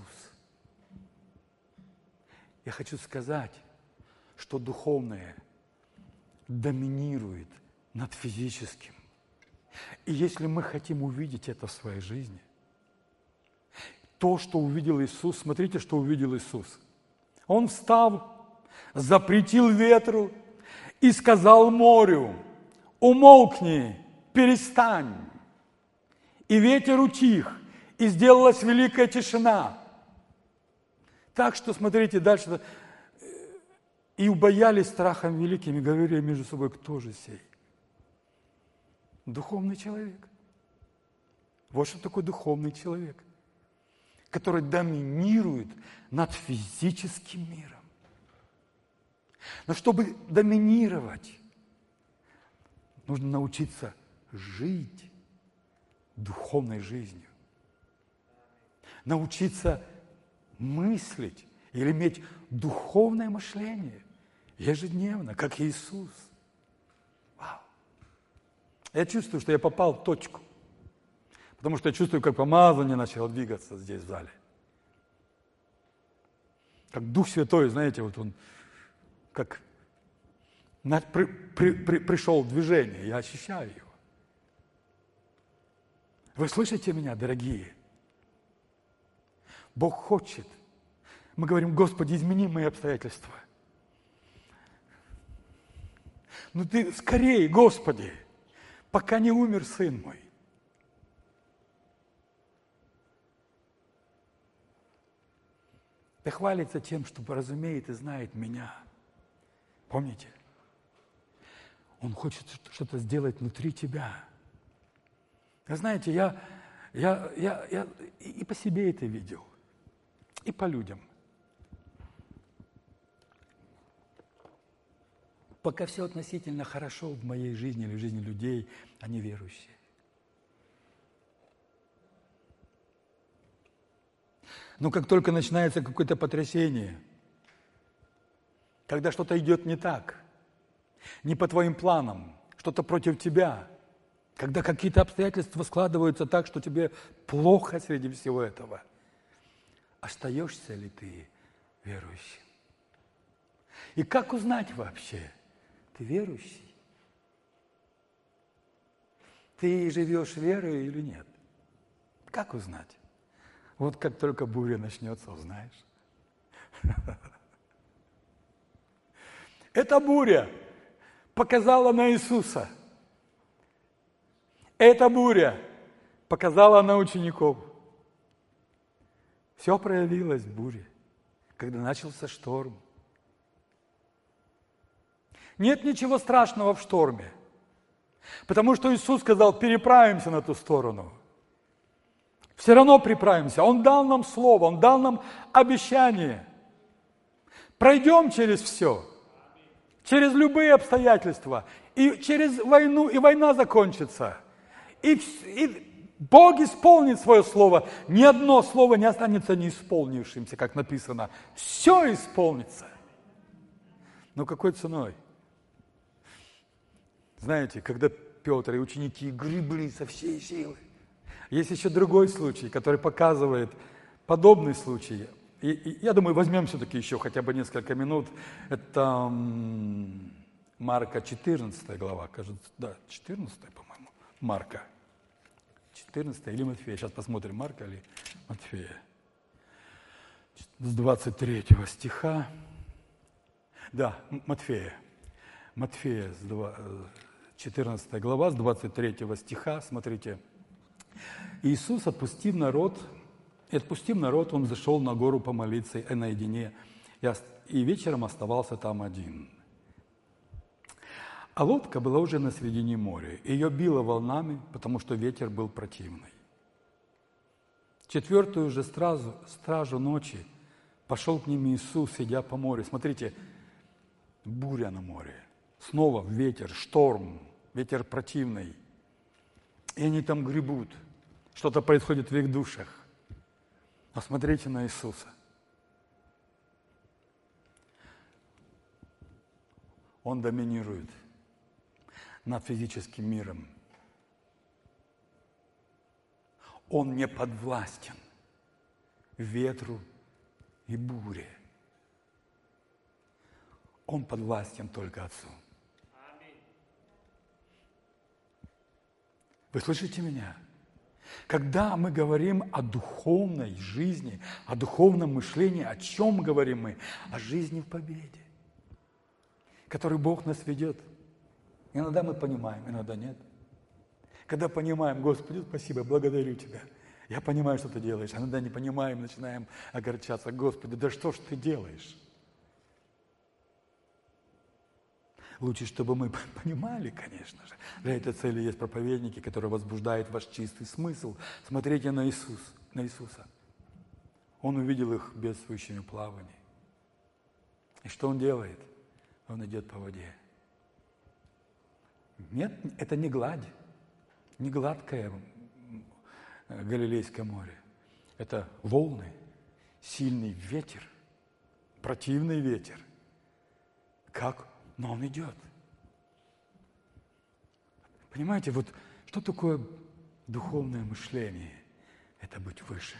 Speaker 1: Я хочу сказать, что духовное доминирует над физическим. И если мы хотим увидеть это в своей жизни, то, что увидел Иисус, смотрите, что увидел Иисус. Он встал, запретил ветру и сказал морю: умолкни, перестань. И ветер утих, и сделалась великая тишина. Так что, смотрите, дальше. И убоялись страхом великим, и говорили между собой: кто же сей? Духовный человек. Вот что такое духовный человек, который доминирует над физическим миром. Но чтобы доминировать, нужно научиться жить духовной жизнью. Научиться мыслить или иметь духовное мышление ежедневно, как Иисус. Вау! Я чувствую, что я попал в точку, потому что я чувствую, как помазание начало двигаться здесь в зале. Как Дух Святой, знаете, вот Он как пришел в движение, я ощущаю его. Вы слышите меня, дорогие? Бог хочет. Мы говорим: Господи, измени мои обстоятельства. Ну ты скорее, Господи, пока не умер сын мой. Да хвалится тем, что разумеет и знает меня. Помните? Он хочет что-то сделать внутри тебя. Вы знаете, я и по себе это видел, и по людям. Пока все относительно хорошо в моей жизни или в жизни людей, они верующие. Но как только начинается какое-то потрясение, когда что-то идет не так, не по твоим планам, что-то против тебя, когда какие-то обстоятельства складываются так, что тебе плохо среди всего этого, остаешься ли ты верующим? И как узнать вообще, ты верующий? Ты живешь верой или нет? Как узнать? Вот как только буря начнется, узнаешь. Эта буря показала на Иисуса. Эта буря показала на учеников. Все проявилось в буре, когда начался шторм. Нет ничего страшного в шторме, потому что Иисус сказал: переправимся на ту сторону. Все равно приправимся. Он дал нам слово, Он дал нам обещание. Пройдем через все, через любые обстоятельства, и через войну, и война закончится. И Бог исполнит свое слово. Ни одно слово не останется неисполнившимся, как написано. Все исполнится. Но какой ценой? Знаете, когда Петр и ученики гребли со всей силы. Есть еще другой случай, который показывает подобный случай. И я думаю, возьмем все-таки еще хотя бы несколько минут. Это Марка 14 глава, кажется, да, 14, по-моему, Марка. 14 или Матфея. Сейчас посмотрим, Марка или Матфея. С 23 стиха. Да, Матфея. Матфея, 14 глава, с 23 стиха, смотрите. Иисус, отпустив народ, Он зашел на гору помолиться наедине, и вечером оставался там один. А лодка была уже на середине моря, ее било волнами, потому что ветер был противный. В 4-ю же стражу ночи пошел к ним Иисус, идя по морю. Смотрите, буря на море, снова ветер, шторм, ветер противный. И они там гребут. Что-то происходит в их душах. Посмотрите на Иисуса. Он доминирует над физическим миром. Он не подвластен ветру и буре. Он подвластен только Отцу. Вы слышите меня? Когда мы говорим о духовной жизни, о духовном мышлении, о чем говорим мы? О жизни в победе, которой Бог нас ведет. Иногда мы понимаем, иногда нет. Когда понимаем: Господи, спасибо, благодарю Тебя. Я понимаю, что Ты делаешь. А иногда не понимаем, начинаем огорчаться: Господи, да что ж Ты делаешь? Лучше, чтобы мы понимали, конечно же. Для этой цели есть проповедники, которые возбуждают ваш чистый смысл. Смотрите на Иисуса. Он увидел их бедствующими в плавании. И что Он делает? Он идет по воде. Нет, это не гладь, не гладкое Галилейское море. Это волны, сильный ветер, противный ветер. Как? Но Он идет. Понимаете, вот что такое духовное мышление? Это быть выше.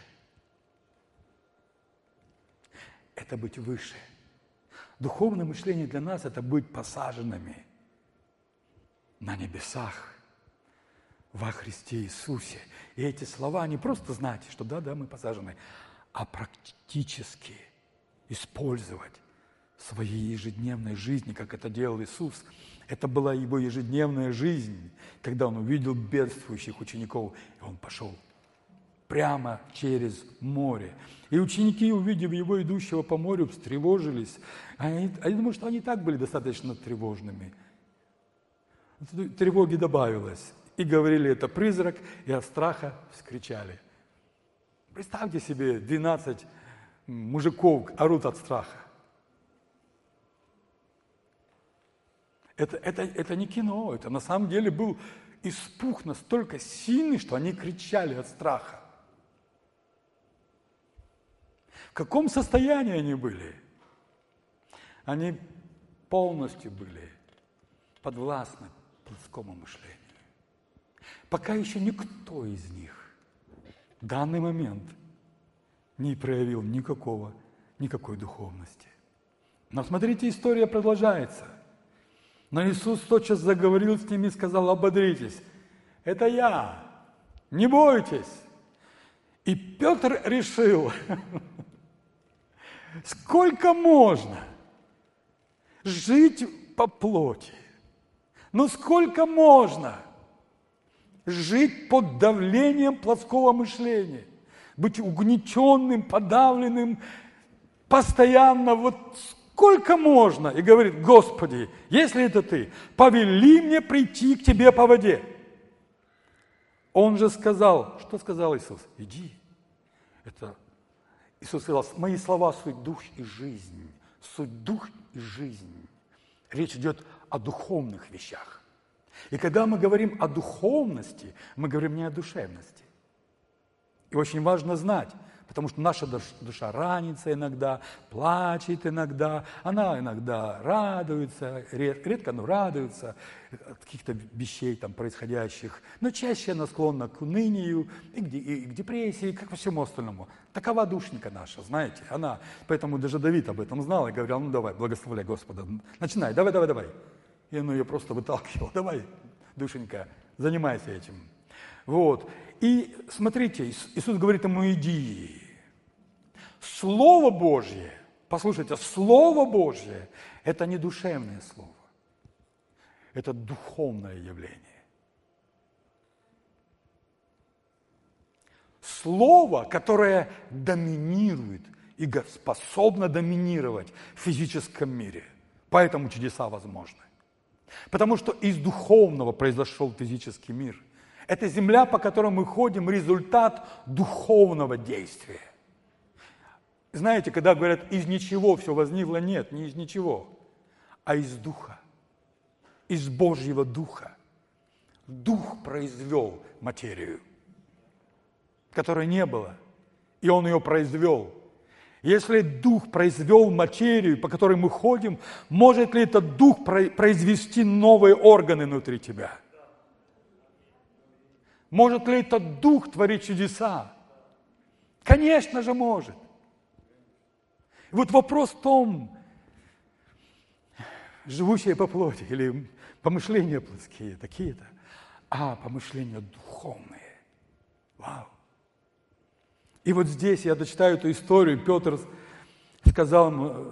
Speaker 1: Это быть выше. Духовное мышление для нас – это быть посаженными на небесах во Христе Иисусе. И эти слова не просто знать, что да, мы посажены, а практически использовать в своей ежедневной жизни, как это делал Иисус. Это была его ежедневная жизнь, когда он увидел бедствующих учеников, и он пошел прямо через море. И ученики, увидев его, идущего по морю, встревожились. Я думаю, что они и так были достаточно тревожными. Тревоги добавилось. И говорили, это призрак, и от страха вскричали. Представьте себе, 12 мужиков орут от страха. Это не кино, это на самом деле был испуг настолько сильный, что они кричали от страха. В каком состоянии они были? Они полностью были подвластны плотскому мышлению. Пока еще никто из них в данный момент не проявил никакой духовности. Но смотрите, история продолжается. Но Иисус тотчас заговорил с ними и сказал: ободритесь, это я, не бойтесь. И Петр решил, сколько можно жить по плоти? Ну сколько можно жить под давлением плотского мышления? Быть угнетенным, подавленным, постоянно сколько можно? И говорит: Господи, если это Ты, повели мне прийти к Тебе по воде. Он же сказал, что сказал Иисус? Иди. Иисус сказал: мои слова суть дух и жизнь. Суть дух и жизнь. Речь идет о духовных вещах. И когда мы говорим о духовности, мы говорим не о душевности. И очень важно знать, потому что наша душа ранится иногда, плачет иногда, она иногда радуется, редко, но радуется от каких-то вещей там происходящих, но чаще она склонна к унынию, и к депрессии, как ко всему остальному. Такова душника наша, знаете, она, поэтому даже Давид об этом знал и говорил: ну давай, благословляй Господа, начинай, давай. И он ее просто выталкивал: давай, душенька, занимайся этим. И смотрите, Иисус говорит ему: иди. Слово Божье, послушайте, Слово Божье – это не душевное слово, это духовное явление. Слово, которое доминирует и способно доминировать в физическом мире. Поэтому чудеса возможны. Потому что из духовного произошел физический мир. Это земля, по которой мы ходим, результат духовного действия. Знаете, когда говорят, из ничего все возникло, нет, не из ничего, а из Духа, из Божьего Духа. Дух произвел материю, которой не было, и Он ее произвел. Если Дух произвел материю, по которой мы ходим, может ли этот Дух произвести новые органы внутри тебя? Может ли этот Дух творить чудеса? Конечно же может. И вопрос в том, живущие по плоти или помышления плотские такие-то, а помышления духовные. Вау! И здесь я дочитаю эту историю. Петр сказал ему: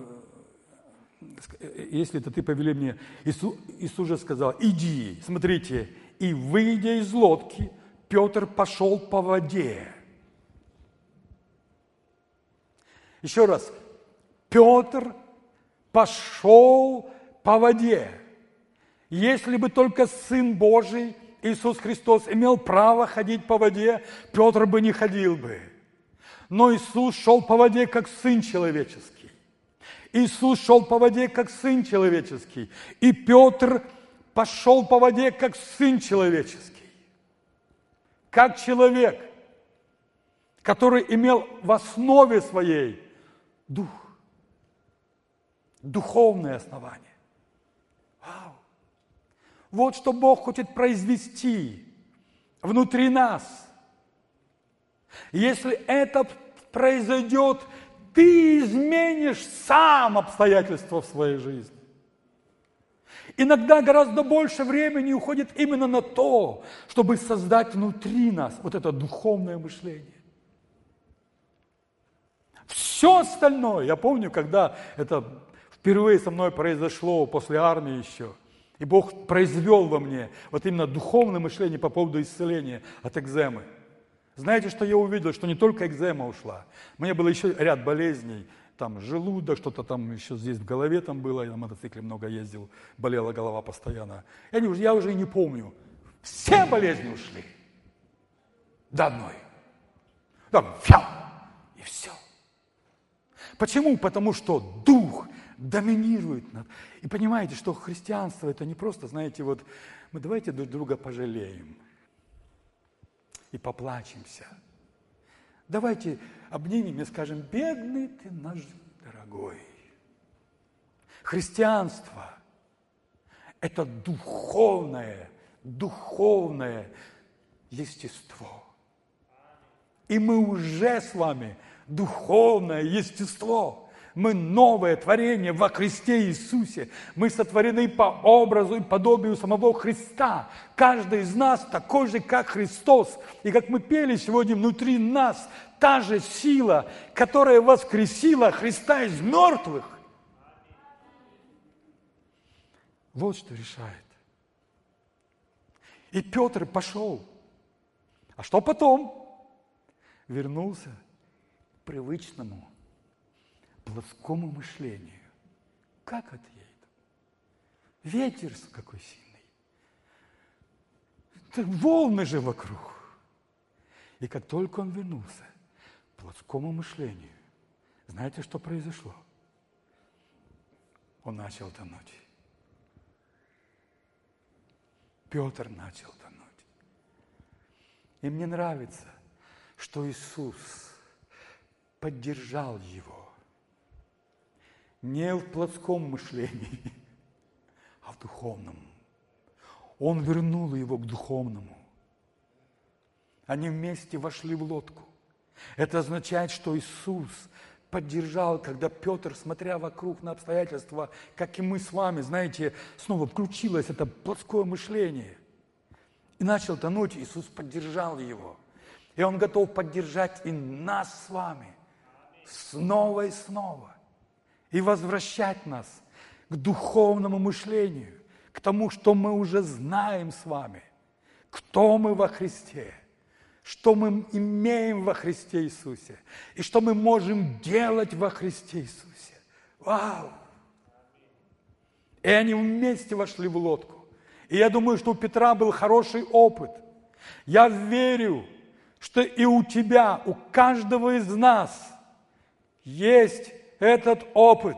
Speaker 1: если это ты повели мне, Иисус же сказал: иди. Смотрите, и выйдя из лодки, Петр пошел по воде. Еще раз. Петр пошел по воде. Если бы только Сын Божий, Иисус Христос, имел право ходить по воде, Петр бы не ходил бы. Но Иисус шел по воде, как Сын Человеческий. Иисус шел по воде, как Сын Человеческий. И Петр пошел по воде, как Сын Человеческий. Как человек, который имел в основе своей дух. Духовное основание. Вау! Вот что Бог хочет произвести внутри нас. Если это произойдет, ты изменишь сам обстоятельства в своей жизни. Иногда гораздо больше времени уходит именно на то, чтобы создать внутри нас это духовное мышление. Все остальное, я помню, когда это впервые со мной произошло после армии еще, и Бог произвел во мне вот именно духовное мышление по поводу исцеления от экземы. Знаете, что я увидел? Что не только экзема ушла. У меня было еще ряд болезней. Там желудок, что-то там еще здесь в голове там было. Я на мотоцикле много ездил, болела голова постоянно. Я уже и не помню. Все болезни ушли. До одной. Там, и все. Почему? Потому что Дух доминирует над... И понимаете, что христианство это не просто, знаете, вот мы давайте друг друга пожалеем и поплачемся. Давайте обнимем и скажем: бедный ты наш дорогой. Христианство – это духовное естество. И мы уже с вами духовное естество. Мы новое творение во Христе Иисусе. Мы сотворены по образу и подобию самого Христа. Каждый из нас такой же, как Христос. И как мы пели сегодня, внутри нас та же сила, которая воскресила Христа из мертвых. Вот что решает. И Петр пошел. А что потом? Вернулся к привычному плоскому мышлению. Как это едет? Ветер какой сильный. Так волны же вокруг. И как только он вернулся к плоскому мышлению, знаете, что произошло? Он начал тонуть. Петр начал тонуть. И мне нравится, что Иисус поддержал его. Не в плотском мышлении, а в духовном. Он вернул его к духовному. Они вместе вошли в лодку. Это означает, что Иисус поддержал, когда Петр, смотря вокруг на обстоятельства, как и мы с вами, знаете, снова включилось это плотское мышление. И начал тонуть, Иисус поддержал его. И Он готов поддержать и нас с вами снова и снова. И возвращать нас к духовному мышлению, к тому, что мы уже знаем с вами, кто мы во Христе, что мы имеем во Христе Иисусе, и что мы можем делать во Христе Иисусе. Вау! И они вместе вошли в лодку. И я думаю, что у Петра был хороший опыт. Я верю, что и у тебя, у каждого из нас есть этот опыт.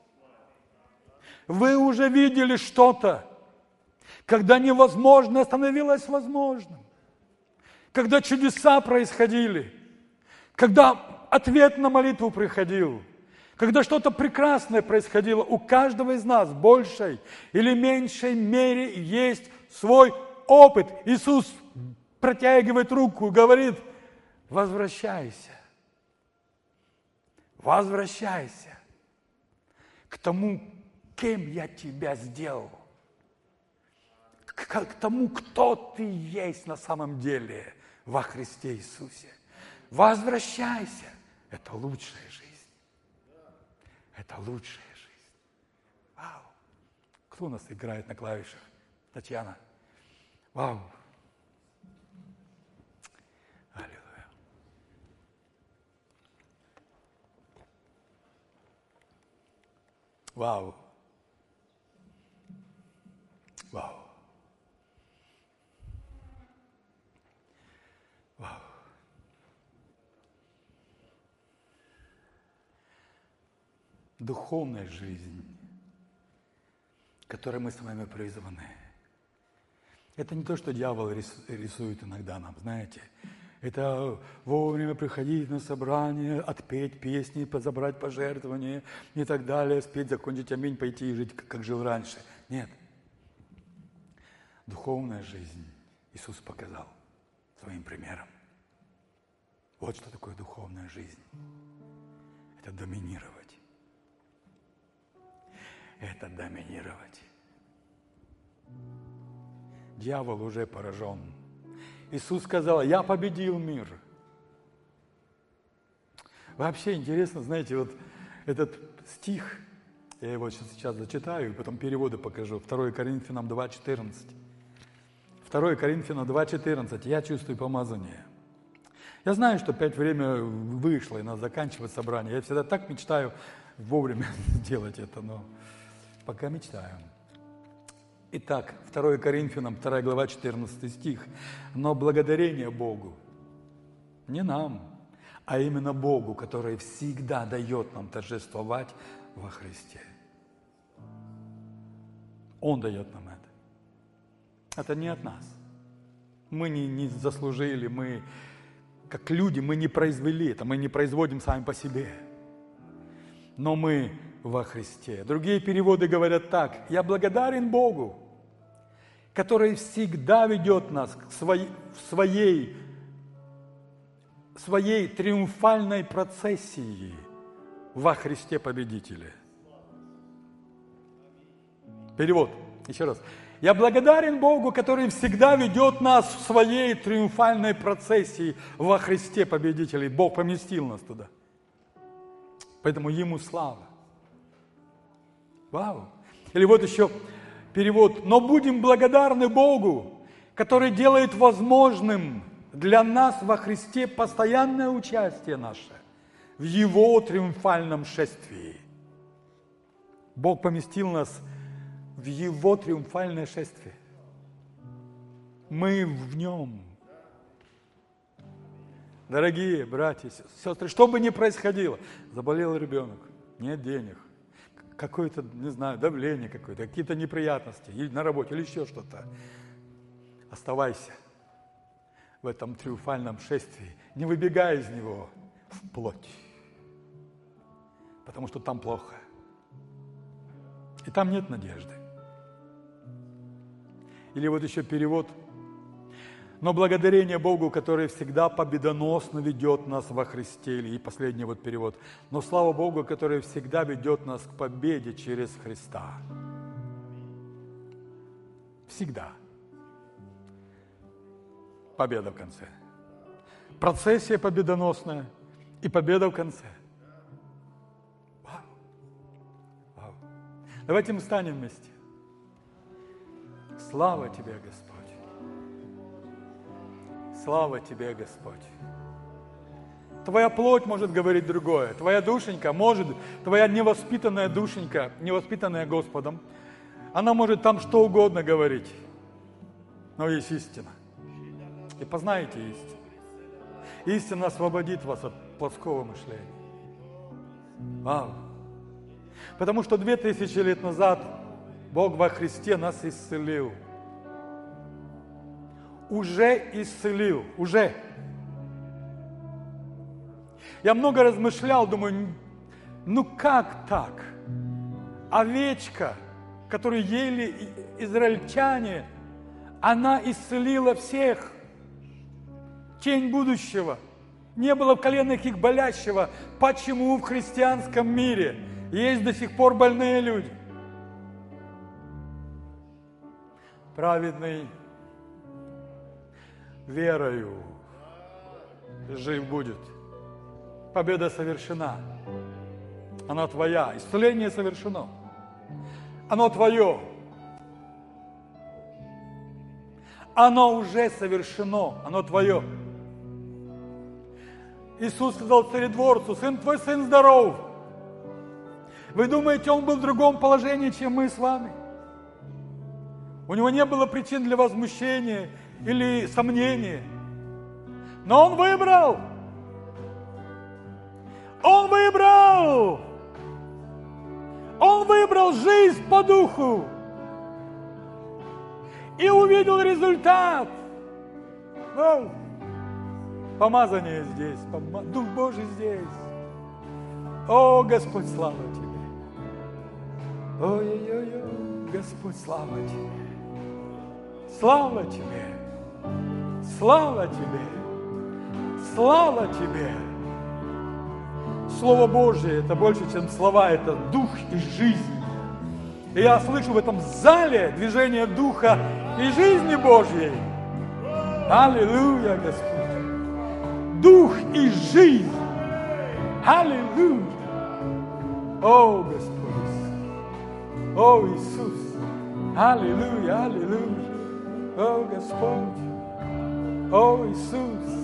Speaker 1: Вы уже видели что-то, когда невозможное становилось возможным, когда чудеса происходили, когда ответ на молитву приходил, когда что-то прекрасное происходило. У каждого из нас в большей или меньшей мере есть свой опыт. Иисус протягивает руку и говорит: возвращайся. Возвращайся к тому, кем я тебя сделал, к тому, кто ты есть на самом деле во Христе Иисусе. Возвращайся. Это лучшая жизнь. Это лучшая жизнь. Вау. Кто у нас играет на клавишах? Татьяна. Вау. Аллилуйя. Вау. Вау. Вау. Духовная жизнь, которой мы с вами призваны, это не то, что дьявол рисует иногда нам, знаете. Это вовремя приходить на собрание, отпеть песни, забрать пожертвования и так далее, спеть, закончить аминь, пойти и жить, как жил раньше. Нет. Духовная жизнь Иисус показал своим примером. Вот что такое духовная жизнь. Это доминировать. Это доминировать. Дьявол уже поражен. Иисус сказал: я победил мир. Вообще интересно, знаете, вот этот стих, я его сейчас зачитаю, и потом переводы покажу. 2 Коринфянам 2:14. 2 Коринфянам 2:14. Я чувствую помазание. Я знаю, что опять время вышло, и надо заканчивать собрание. Я всегда так мечтаю вовремя сделать это, но пока мечтаю. Итак, 2 Коринфянам, 2 глава, 14 стих. «Но благодарение Богу, не нам, а именно Богу, который всегда дает нам торжествовать во Христе». Он дает нам это. Это не от нас. Мы не заслужили, мы, как люди, мы не произвели это, мы не производим сами по себе. Но мы во Христе. Другие переводы говорят так: «Я благодарен Богу, который всегда ведет нас к своей триумфальной процессии во Христе Победителе». Перевод, еще раз. «Я благодарен Богу, который всегда ведет нас в своей триумфальной процессии во Христе Победителе». Бог поместил нас туда. Поэтому Ему слава. Вау! Или вот еще перевод. «Но будем благодарны Богу, который делает возможным для нас во Христе постоянное участие наше в Его триумфальном шествии». Бог поместил нас в Его триумфальное шествие. Мы в Нем. Дорогие братья и сестры, что бы ни происходило, заболел ребенок, нет денег, какое-то, не знаю, давление какое-то, какие-то неприятности, или на работе, или еще что-то. Оставайся в этом триумфальном шествии, не выбегай из него в плоть, потому что там плохо, и там нет надежды. Или вот еще перевод. «Но благодарение Богу, который всегда победоносно ведет нас во Христе». И последний вот перевод. «Но слава Богу, который всегда ведет нас к победе через Христа». Всегда. Победа в конце. Процессия победоносная и победа в конце. Вау. Вау. Давайте мы встанем вместе. Слава Тебе, Господь! Слава Тебе, Господь! Твоя плоть может говорить другое, твоя душенька может, твоя невоспитанная душенька, невоспитанная Господом, она может там что угодно говорить, но есть истина. И познаете истину. Истина освободит вас от плоского мышления. Вау! Потому что 2000 лет назад Бог во Христе нас исцелил. Уже исцелил. Уже. Я много размышлял, думаю, ну как так? Овечка, которую ели израильтяне, она исцелила всех. Тень будущего. Не было в коленах их болящего. Почему в христианском мире есть до сих пор больные люди? Праведный верою жив будет. Победа совершена. Она твоя. Исцеление совершено. Оно твое. Оно уже совершено. Оно твое. Иисус сказал царедворцу: сын твой, сын здоров. Вы думаете, он был в другом положении, чем мы с вами? У него не было причин для возмущения или сомнения. Но он выбрал. Он выбрал. Он выбрал жизнь по духу. И увидел результат. Вау. Помазание здесь, Дух Божий здесь. О, Господь, слава Тебе. Ой-ой-ой, Господь, слава Тебе. Слава Тебе. Слава Тебе. Слава Тебе. Слово Божие – это больше, чем слова, это дух и жизнь. И я слышу в этом зале движение духа и жизни Божьей. Аллилуйя, Господь. Дух и жизнь. Аллилуйя! О, Господь! О, Иисус! Аллилуйя! Аллилуйя! О, Господь! О, Иисус!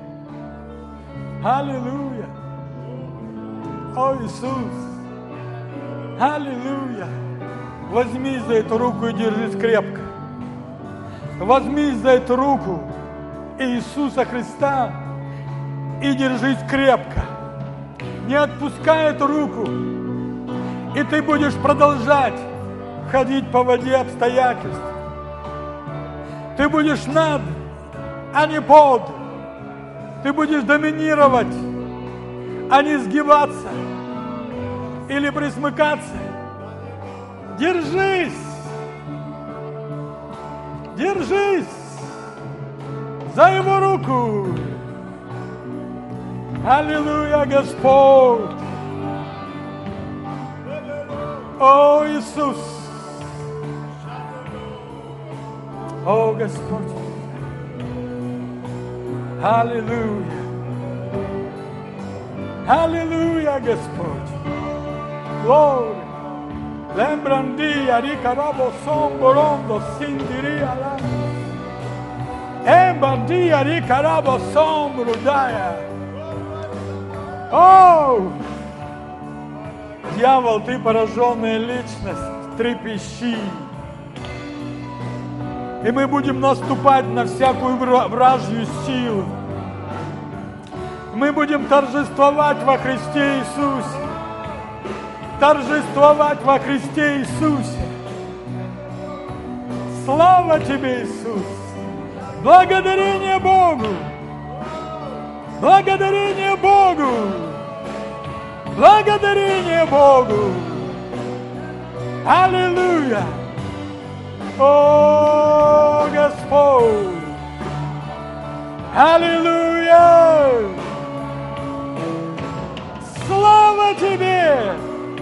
Speaker 1: Аллилуйя! О, Иисус! Аллилуйя! Возьмись за эту руку и держись крепко. Возьмись за эту руку Иисуса Христа и держись крепко. Не отпускай эту руку. И ты будешь продолжать ходить по воде обстоятельств. Ты будешь над, а не под. Ты будешь доминировать, а не сгибаться или присмыкаться. Держись! Держись за Его руку! Аллилуйя, Господь! О, Иисус! О, Господь! Аллилуйя! Аллилуйя, Господь! Glória! Lembrandia, ricarabo, somborondo, sindiria lá. Embandia, ricarabo, sombrudaia. О! Дьявол, ты пораженная личность, трепещи. И мы будем наступать на всякую вражью силу. Мы будем торжествовать во Христе Иисусе. Торжествовать во Христе Иисусе. Слава Тебе, Иисус! Благодарение Богу! Благодарение Богу! Благодарение Богу! Аллилуйя! О, Господь! Аллилуйя! Слава Тебе!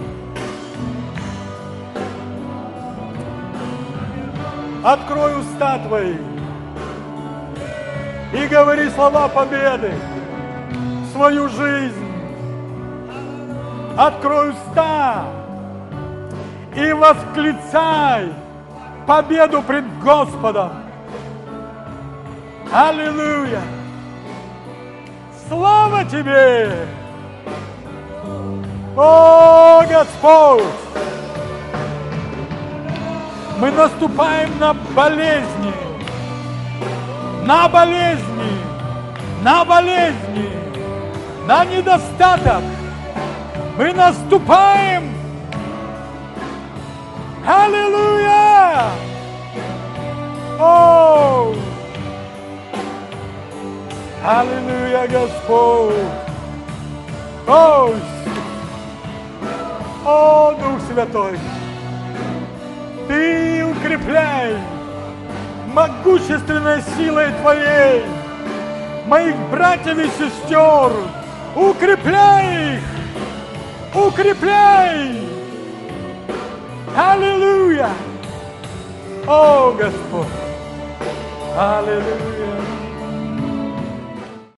Speaker 1: Открой уста твои и говори слова победы в свою жизнь. Открой уста и восклицай победу пред Господом. Аллилуйя! Слава Тебе! О, Господь! Мы наступаем на болезни, на болезни, на болезни, на недостаток. Мы наступаем. Аллилуйя! О! Аллилуйя, Господь! О, Дух Святой! Ты укрепляй могущественной силой Твоей моих братьев и сестер. Укрепляй их! Укрепляй! Аллилуйя! О, Господь! Аллилуйя!